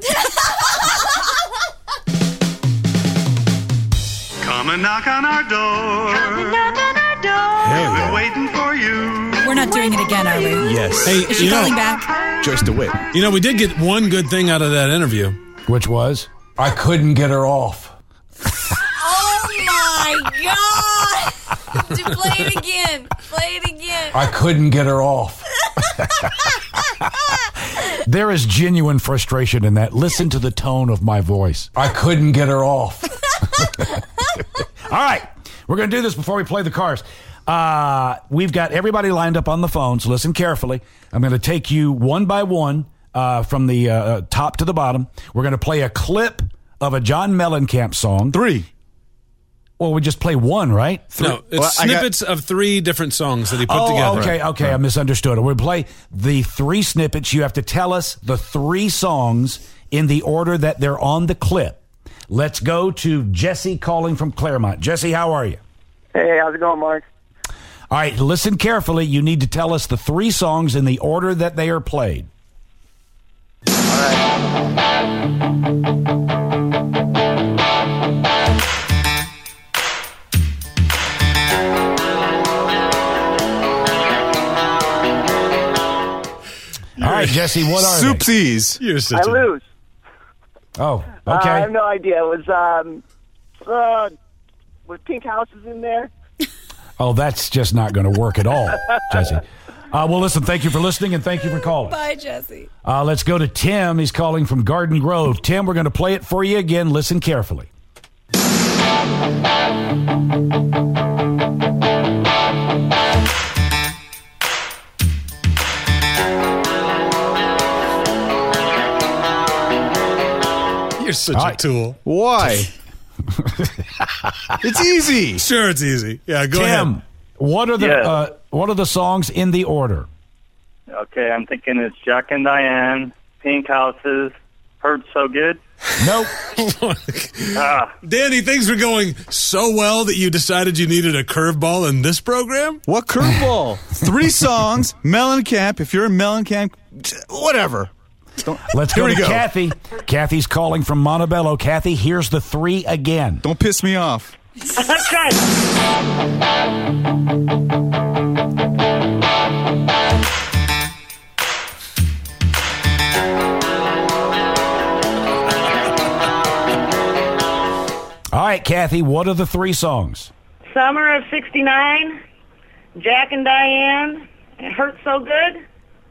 Come and knock on our door. We've been waiting for you. We're not doing it again, are we? Yes. Hey, Is she calling back? Joyce DeWitt. You know, we did get one good thing out of that interview. Which was? I couldn't get her off. Oh my God! Play it again. Play it again. I couldn't get her off. There is genuine frustration in that. Listen to the tone of my voice. I couldn't get her off. All right. We're going to do this before we play the cars. We've got everybody lined up on the phone, so listen carefully. I'm going to take you one by one from the top to the bottom. We're going to play a clip of a John Mellencamp song. 3. Well, we just play one, right? No, it's snippets of 3 different songs that he put together. Okay, I misunderstood. We'll play the 3 snippets. You have to tell us the 3 songs in the order that they're on the clip. Let's go to Jesse calling from Claremont. Jesse, how are you? Hey, how's it going, Mark? All right, listen carefully. You need to tell us the 3 songs in the order that they are played. All right, Jesse, what are they? Soupsies. You're such I lose. Oh, okay. I have no idea. It was Pink Houses in there? Oh, that's just not going to work at all, Jesse. Well, listen, thank you for listening, and thank you for calling. Bye, Jesse. Let's go to Tim. He's calling from Garden Grove. Tim, we're going to play it for you again. Listen carefully. You're such a tool. Why? It's easy. Sure, it's easy. Yeah, go ahead. Tim, what are the songs in the order? Okay, I'm thinking it's Jack and Diane, Pink Houses, Hurt So Good. Nope. Danny, things were going so well that you decided you needed a curveball in this program? What curveball? 3 songs, Mellencamp. If you're a Mellencamp, whatever. Let's go to Kathy. Kathy's calling from Montebello. Kathy, here's the 3 again. Don't piss me off. All right, Kathy, what are the 3 songs? Summer of '69, Jack and Diane, It Hurt So Good.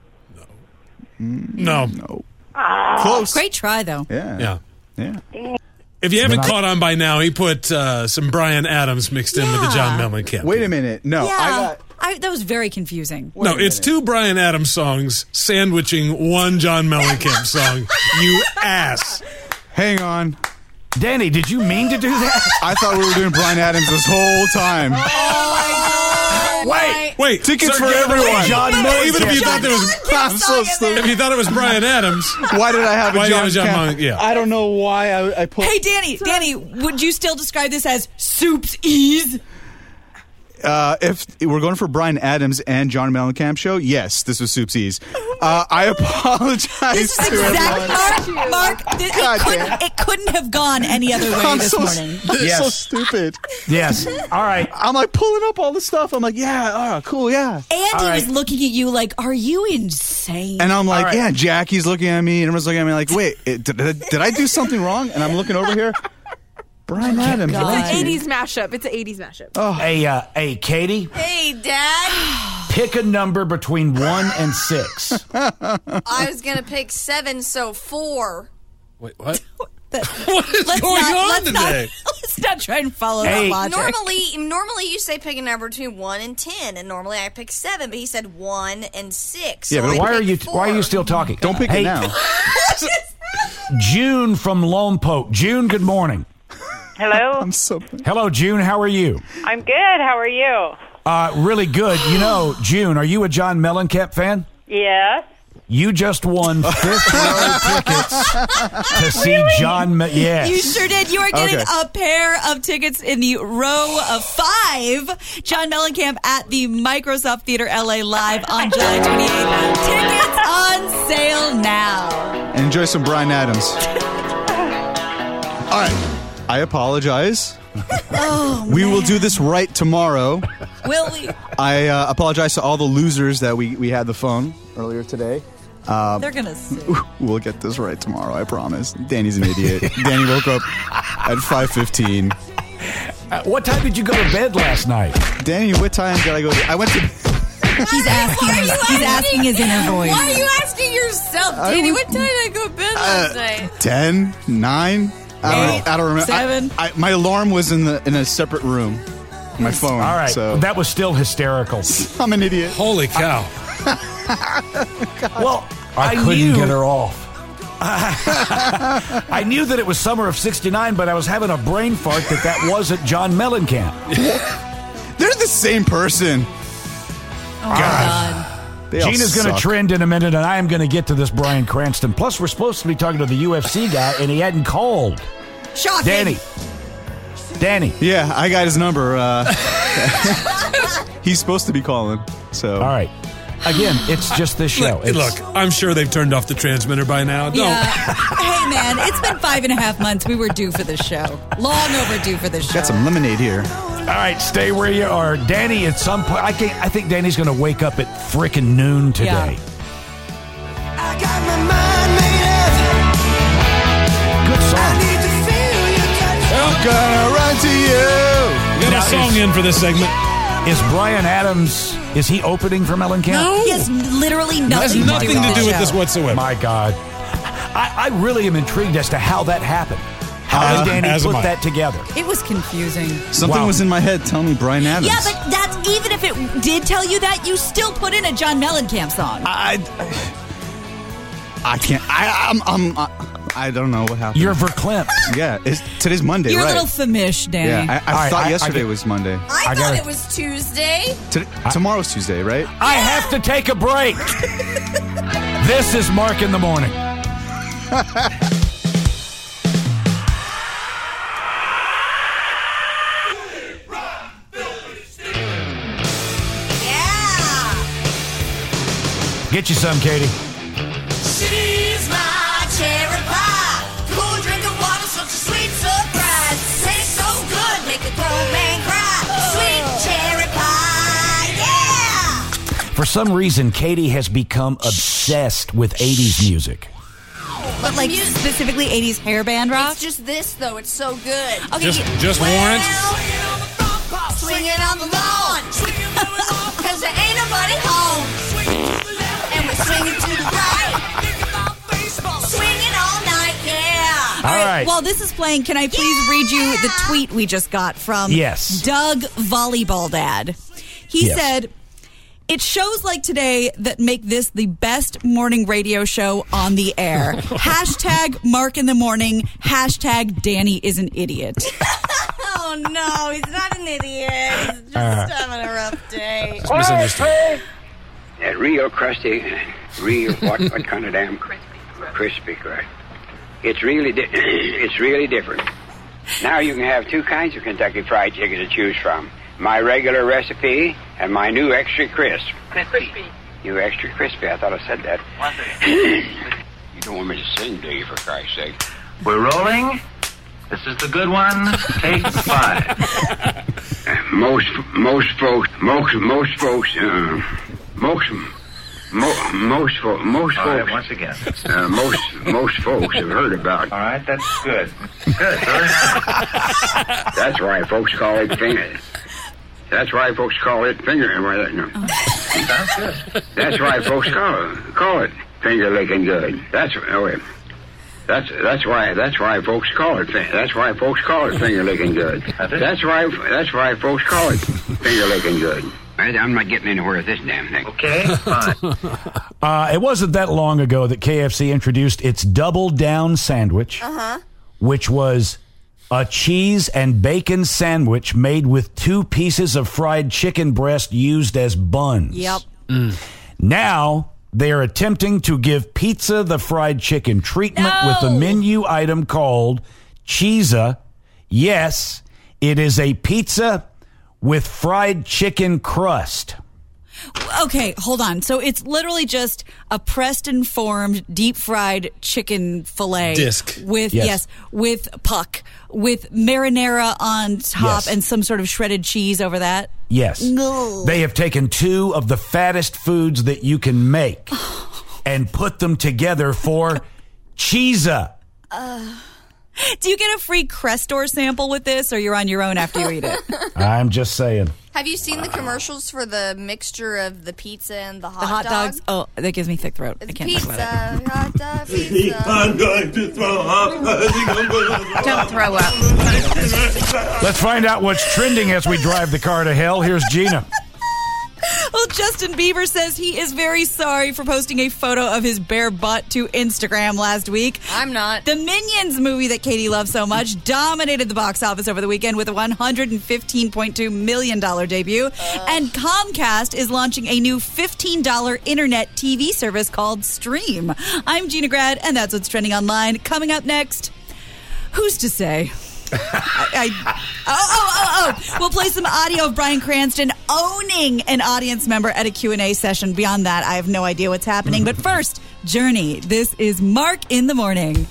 No. Close. Great try, though. Yeah. If you haven't caught on by now, he put some Bryan Adams mixed in with the John Mellencamp. Wait a minute. No, Yeah. That was very confusing. No, it's 2 Bryan Adams songs sandwiching 1 John Mellencamp song. You ass. Hang on. Danny, did you mean to do that? I thought we were doing Bryan Adams this whole time. Wait. Tickets for everyone. John Mellencamp. Even if you thought there was, I'm so stupid. if you thought it was Bryan Adams, Why did I have a John Mellencamp? Yeah. I don't know why I pulled. Hey, Danny, would you still describe this as Soupsies? If we're going for Bryan Adams and John Mellencamp show, yes, this was Soupsies. I apologize This is to everyone. exactly Mark. It couldn't have gone any other way I'm this so, morning. This is so Yes. stupid. Yes. All right. I'm like pulling up all the stuff. I'm like, yeah, cool, yeah. Andy right. was looking at you like, "Are you insane?" And I'm like, All right. yeah, Jackie's looking at me, and everyone's looking at me like, wait, did I do something wrong? And I'm looking over here. Bryan Adams. It's an 80s mashup. It's an 80s mashup. Oh. Hey, Katie. Hey, Dad. Pick a number between 1 and 6. I was going to pick 7, so 4. Wait, what? What is going on today? Let's not try and follow that logic. Normally you say pick a number between 1 and 10, and normally I pick 7, but he said 1 and 6. Yeah, so but why are you 4. still talking? Don't pick it now. June from Lone Poke. June, good morning. Hello. I'm so. Hello, June. How are you? I'm good. How are you? Really good. You know, June, are you a John Mellencamp fan? Yes. You just won 5th row tickets to see John. Yes, you sure did. You are getting a pair of tickets in the row of 5. John Mellencamp at the Microsoft Theater LA live on July 28th. Tickets on sale now. And enjoy some Bryan Adams. All right. I apologize. We will do this right tomorrow. Will we? I apologize to all the losers that we had the phone earlier today. They're going to sue. We'll get this right tomorrow, I promise. Danny's an idiot. Danny woke up at 5:15. What time did you go to bed last night? Danny, what time did I go to? I went to... He's asking his inner voice. Why are you asking yourself, Danny? What time did I go to bed last night? 10, 9... I don't remember. 7. My alarm was in a separate room. My phone. All right. So that was still hysterical. I'm an idiot. Holy cow. Well, I couldn't get her off. I knew that it was summer of '69, but I was having a brain fart that wasn't John Mellencamp. They're the same person. Oh, God. Gina's going to trend in a minute, and I am going to get to this Bryan Cranston. Plus, we're supposed to be talking to the UFC guy, and he hadn't called. Shocking. Danny. Yeah, I got his number. He's supposed to be calling. So. All right. Again, it's just this show. Look, I'm sure they've turned off the transmitter by now. Don't. Yeah. Hey, man, it's been 5.5 months. We were due for this show. Long overdue for this show. Got some lemonade here. All right, stay where you are. Danny, at some point, I think Danny's going to wake up at frickin' noon today. I got my mind made up. Good song. I need to feel your touch. I'm gonna run to you. We got a song in for this segment. Is Bryan Adams, is he opening for Mellencamp? No. He has literally nothing to do with this whatsoever. My God. I really am intrigued as to how that happened. How did Danny put that together? It was confusing. Something was in my head telling me Bryan Adams. Yeah, but that's even if it did tell you that, you still put in a John Mellencamp song. I can't. I don't know what happened. You're verklempt. Yeah, today's Monday, You're right? a little famish, Danny. Yeah, I thought yesterday was Monday. I thought it was Tuesday. Tomorrow's Tuesday, right? I have to take a break. This is Mark in the Morning. Get you some, Katie. She's my cherry pie. Cool drink of water, such a sweet surprise. Tastes so good, make a grown man cry. Sweet cherry pie, yeah. For some reason, Katie has become obsessed with 80s music. But like specifically 80s hair band rock? It's just this, though. It's so good. Okay, just Warrant? Swinging on the lawn. Because there ain't nobody home. And we're swinging to the right. Swinging all night, yeah. All right. While this is playing, can I please read you the tweet we just got from Doug Volleyball Dad? He said, "It's shows like today that make this the best morning radio show on the air. Hashtag Mark in the Morning. Hashtag Danny is an idiot." Oh, no. He's not an idiot. He's just having a rough day. Misunderstood. That real crusty, what kind of damn crispy crust? It's really different. Now you can have 2 kinds of Kentucky Fried Chicken to choose from. My regular recipe and my new extra crisp. Crispy. New extra crispy. I thought I said that. You don't want me to sing, do you, for Christ's sake? We're rolling. This is the good one. Take 5. Most folks Most folks. Once again. Most folks have heard about. All right, that's good. Good. Very nice. That's why folks call it finger. That's why folks call it finger. Sounds good. That's why folks call it finger licking good. That's why folks call it. That's why folks call it finger licking good. That's why folks call it finger licking good. I'm not getting anywhere with this damn thing. Okay, fine. It wasn't that long ago that KFC introduced its Double Down sandwich, which was a cheese and bacon sandwich made with 2 pieces of fried chicken breast used as buns. Yep. Now they are attempting to give pizza the fried chicken treatment with a menu item called Cheesa. Yes, it is a pizza with fried chicken crust. Okay, hold on. So it's literally just a pressed and formed deep fried chicken fillet disc with with puck, with marinara on top and some sort of shredded cheese over that. Yes. No. They have taken 2 of the fattest foods that you can make and put them together for Cheesa. Do you get a free Crestor sample with this, or you're on your own after you eat it? I'm just saying. Have you seen the commercials for the mixture of the pizza and the The hot hot dogs? Oh, that gives me thick throat. I can't Pizza, talk about it. hot dog, pizza. I'm going to throw up. Don't throw up. Let's find out what's trending as we drive the car to hell. Here's Gina. Well, Justin Bieber says he is very sorry for posting a photo of his bare butt to Instagram last week. I'm not. The Minions movie that Katie loves so much dominated the box office over the weekend with a $115.2 million debut. And Comcast is launching a new $15 internet TV service called Stream. I'm Gina Grad, and that's what's trending online. Coming up next, who's to say? We'll play some audio of Bryan Cranston owning an audience member at a Q&A session. Beyond that, I have no idea what's happening. But first, Journey. This is Mark in the Morning.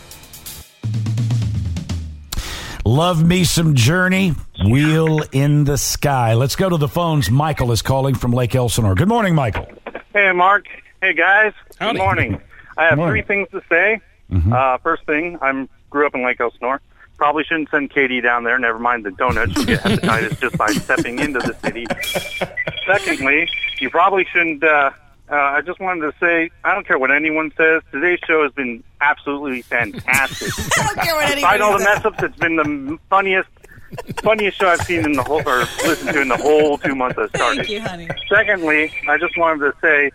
Love me some Journey. Wheel in the Sky. Let's go to the phones. Michael is calling from Lake Elsinore. Good morning, Michael. Hey, Mark. Hey, guys. Howdy. Good morning. I have 3 things to say. First thing, I grew up in Lake Elsinore. Probably shouldn't send Katie down there. Never mind the donuts. She'll get hepatitis just by stepping into the city. Secondly, you probably shouldn't. I just wanted to say, I don't care what anyone says. Today's show has been absolutely fantastic. I don't care what anyone Despite all the says. mess ups, it's been the funniest show I've seen in the whole, or listened to in the whole 2 months I started. Thank you, honey. Secondly, I just wanted to say,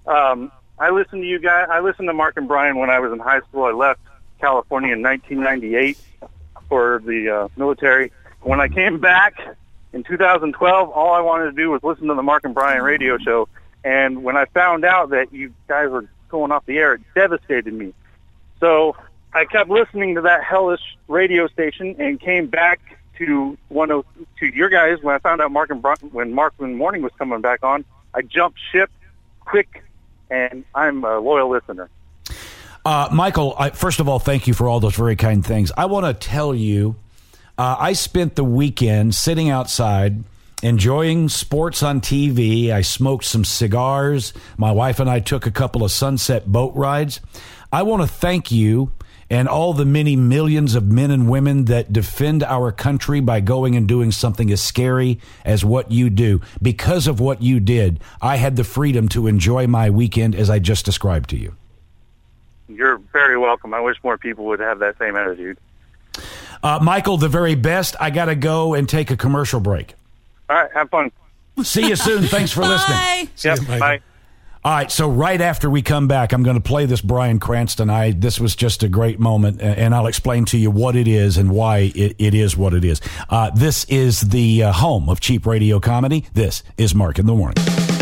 I listened to you guys. I listened to Mark and Brian when I was in high school. I left California in 1998 for the military. When I came back in 2012, all I wanted to do was listen to the Mark and Brian radio show. And when I found out that you guys were going off the air, it devastated me. So I kept listening to that hellish radio station and came back to your guys when I found out when Mark in the Morning was coming back on. I jumped ship quick, and I'm a loyal listener. Michael, first of all, thank you for all those very kind things. I want to tell you, I spent the weekend sitting outside enjoying sports on TV. I smoked some cigars. My wife and I took a couple of sunset boat rides. I want to thank you and all the many millions of men and women that defend our country by going and doing something as scary as what you do. Because of what you did, I had the freedom to enjoy my weekend as I just described to you. You're very welcome. I wish more people would have that same attitude. Michael, the very best. I got to go and take a commercial break. All right, have fun. See you soon. Thanks for listening. Yep, bye. All right, so right after we come back, I'm going to play this Bryan Cranston. This was just a great moment, and I'll explain to you what it is and why it is what it is. This is the home of cheap radio comedy. This is Mark in the Morning.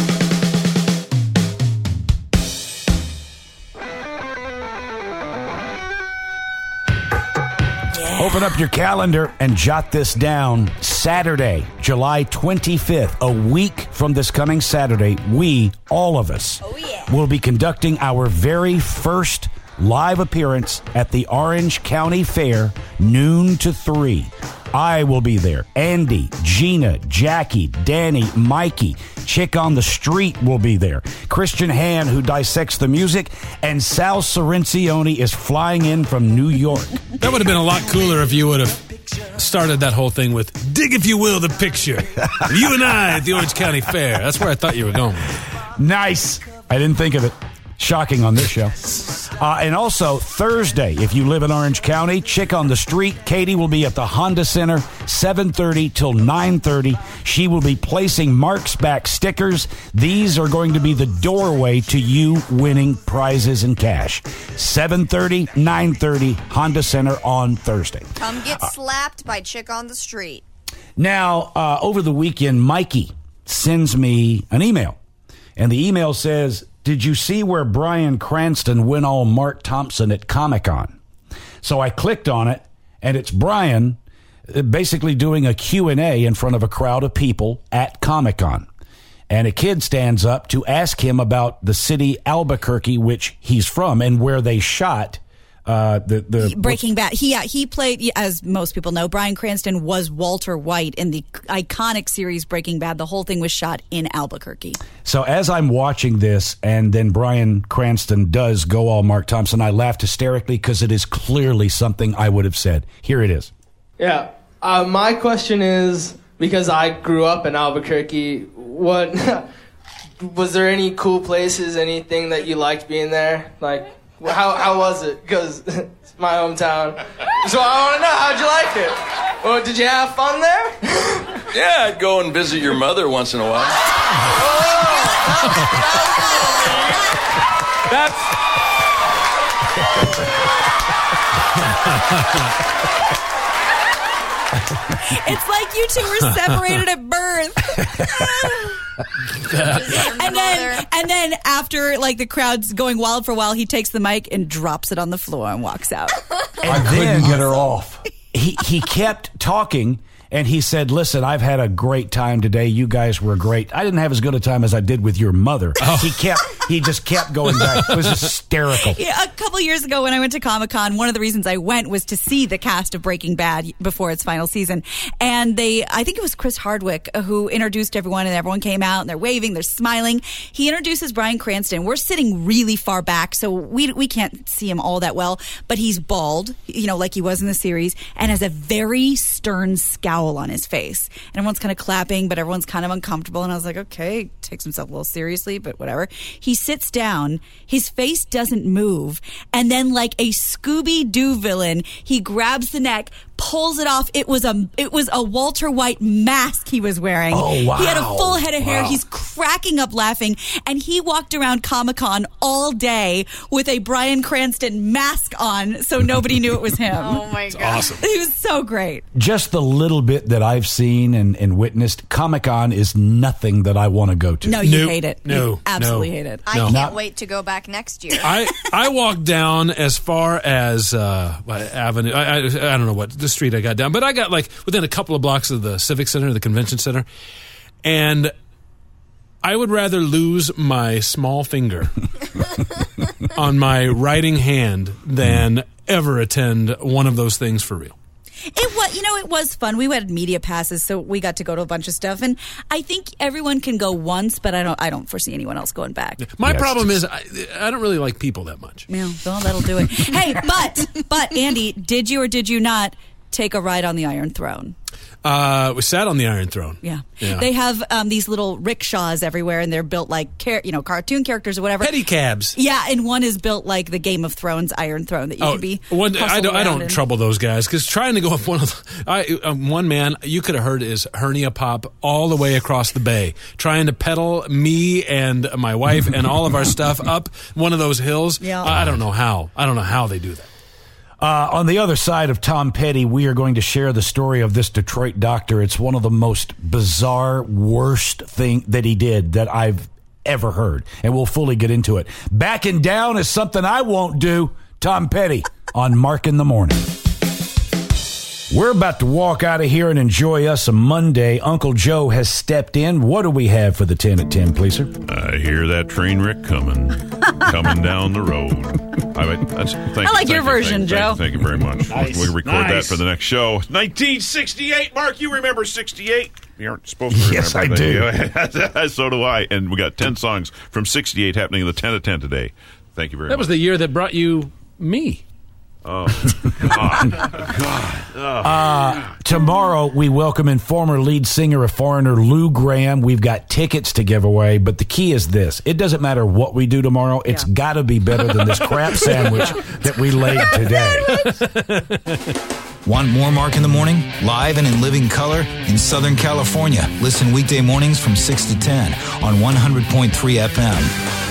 Open up your calendar and jot this down. Saturday, July 25th, a week from this coming Saturday, we, all of us, will be conducting our very first live appearance at the Orange County Fair, noon to 3. I will be there. Andy, Gina, Jackie, Danny, Mikey, Chick on the Street will be there. Christian Han, who dissects the music, and Sal Sorrenzioni is flying in from New York. That would have been a lot cooler if you would have started that whole thing with, dig if you will the picture. You and I at the Orange County Fair. That's where I thought you were going. Nice. I didn't think of it. Shocking on this show. And also, Thursday, if you live in Orange County, Chick on the Street, Katie will be at the Honda Center, 7:30 till 9:30. She will be placing Mark's Back stickers. These are going to be the doorway to you winning prizes and cash. 7:30, 9:30, Honda Center on Thursday. Come get slapped by Chick on the Street. Now, over the weekend, Mikey sends me an email. And the email says, did you see where Bryan Cranston went all Mark Thompson at Comic-Con? So I clicked on it, and it's Bryan basically doing a Q&A in front of a crowd of people at Comic-Con. And a kid stands up to ask him about the city Albuquerque, which he's from, and where they shot the Breaking Bad. He played, as most people know, Bryan Cranston was Walter White in the iconic series Breaking Bad. The whole thing was shot in Albuquerque. So as I'm watching this, and then Bryan Cranston does go all Mark Thompson, I laughed hysterically because it is clearly something I would have said. Here it is. Yeah. My question is, because I grew up in Albuquerque, what was there any cool places, anything that you liked being there? Like, how was it? Because it's my hometown. So I want to know, how'd you like it? Well, did you have fun there? Yeah, I'd go and visit your mother once in a while. It's like you two were separated at birth. and then after like the crowd's going wild for a while, he takes the mic and drops it on the floor and walks out. I couldn't get her off. He kept talking. And he said, listen, I've had a great time today. You guys were great. I didn't have as good a time as I did with your mother. Oh. He just kept going back. It was hysterical. Yeah, a couple years ago when I went to Comic-Con, one of the reasons I went was to see the cast of Breaking Bad before its final season. And I think it was Chris Hardwick who introduced everyone, and everyone came out and they're waving, they're smiling. He introduces Bryan Cranston. We're sitting really far back, so we can't see him all that well, but he's bald, like he was in the series, and has a very stern scowl on his face. And everyone's kind of clapping, but everyone's kind of uncomfortable. And I was like, okay, he takes himself a little seriously, but whatever. He sits down, his face doesn't move, and then like a Scooby-Doo villain, he grabs the neck, pulls it off. It was a Walter White mask he was wearing. Oh, wow. He had a full head of hair. Wow. He's cracking up laughing, and he walked around Comic-Con all day with a Bryan Cranston mask on, so nobody knew it was him. Oh my God. Awesome. He was so great. Just the little bit that I've seen and witnessed, Comic-Con is nothing that I want to go to. No, you hate it. No, you absolutely hate it. I can't wait to go back next year. I walked down as far as Avenue. I don't know what the street I got down, but I got like within a couple of blocks of the Civic Center, the Convention Center, and I would rather lose my small finger on my writing hand than ever attend one of those things for real. It was fun. We had media passes, so we got to go to a bunch of stuff, and I think everyone can go once, but I don't foresee anyone else going back. My problem is I don't really like people that much. Yeah, well, that'll do it. Hey, but Andy, did you or did you not take a ride on the Iron Throne? We sat on the Iron Throne. Yeah. They have these little rickshaws everywhere, and they're built like cartoon characters or whatever. Pedicabs. Yeah, and one is built like the Game of Thrones Iron Throne that you can be. I don't trouble those guys because trying to go up one man, you could have heard his hernia pop all the way across the bay, trying to pedal me and my wife and all of our stuff up one of those hills. Yeah. I don't know how. I don't know how they do that. On the other side of Tom Petty, we are going to share the story of this Detroit doctor. It's one of the most bizarre, worst thing that he did that I've ever heard. And we'll fully get into it. Backing down is something I won't do. Tom Petty on Mark in the Morning. We're about to walk out of here and enjoy us a Monday. Uncle Joe has stepped in. What do we have for the 10 at 10, please, sir? I hear that train wreck coming down the road. I like your version, Joe. Thank you very much. Nice. We'll record that for the next show. 1968. Mark, you remember 68? You aren't supposed to remember Yes, I do. that. So do I. And we got 10 songs from 68 happening in the 10 at 10 today. Thank you very much. That was the year that brought you me. Oh, God. Tomorrow, we welcome in former lead singer of Foreigner, Lou Graham. We've got tickets to give away, but the key is this. It doesn't matter what we do tomorrow. It's got to be better than this crap sandwich that we laid today. Want more Mark in the Morning? Live and in living color in Southern California. Listen weekday mornings from 6 to 10 on 100.3 FM.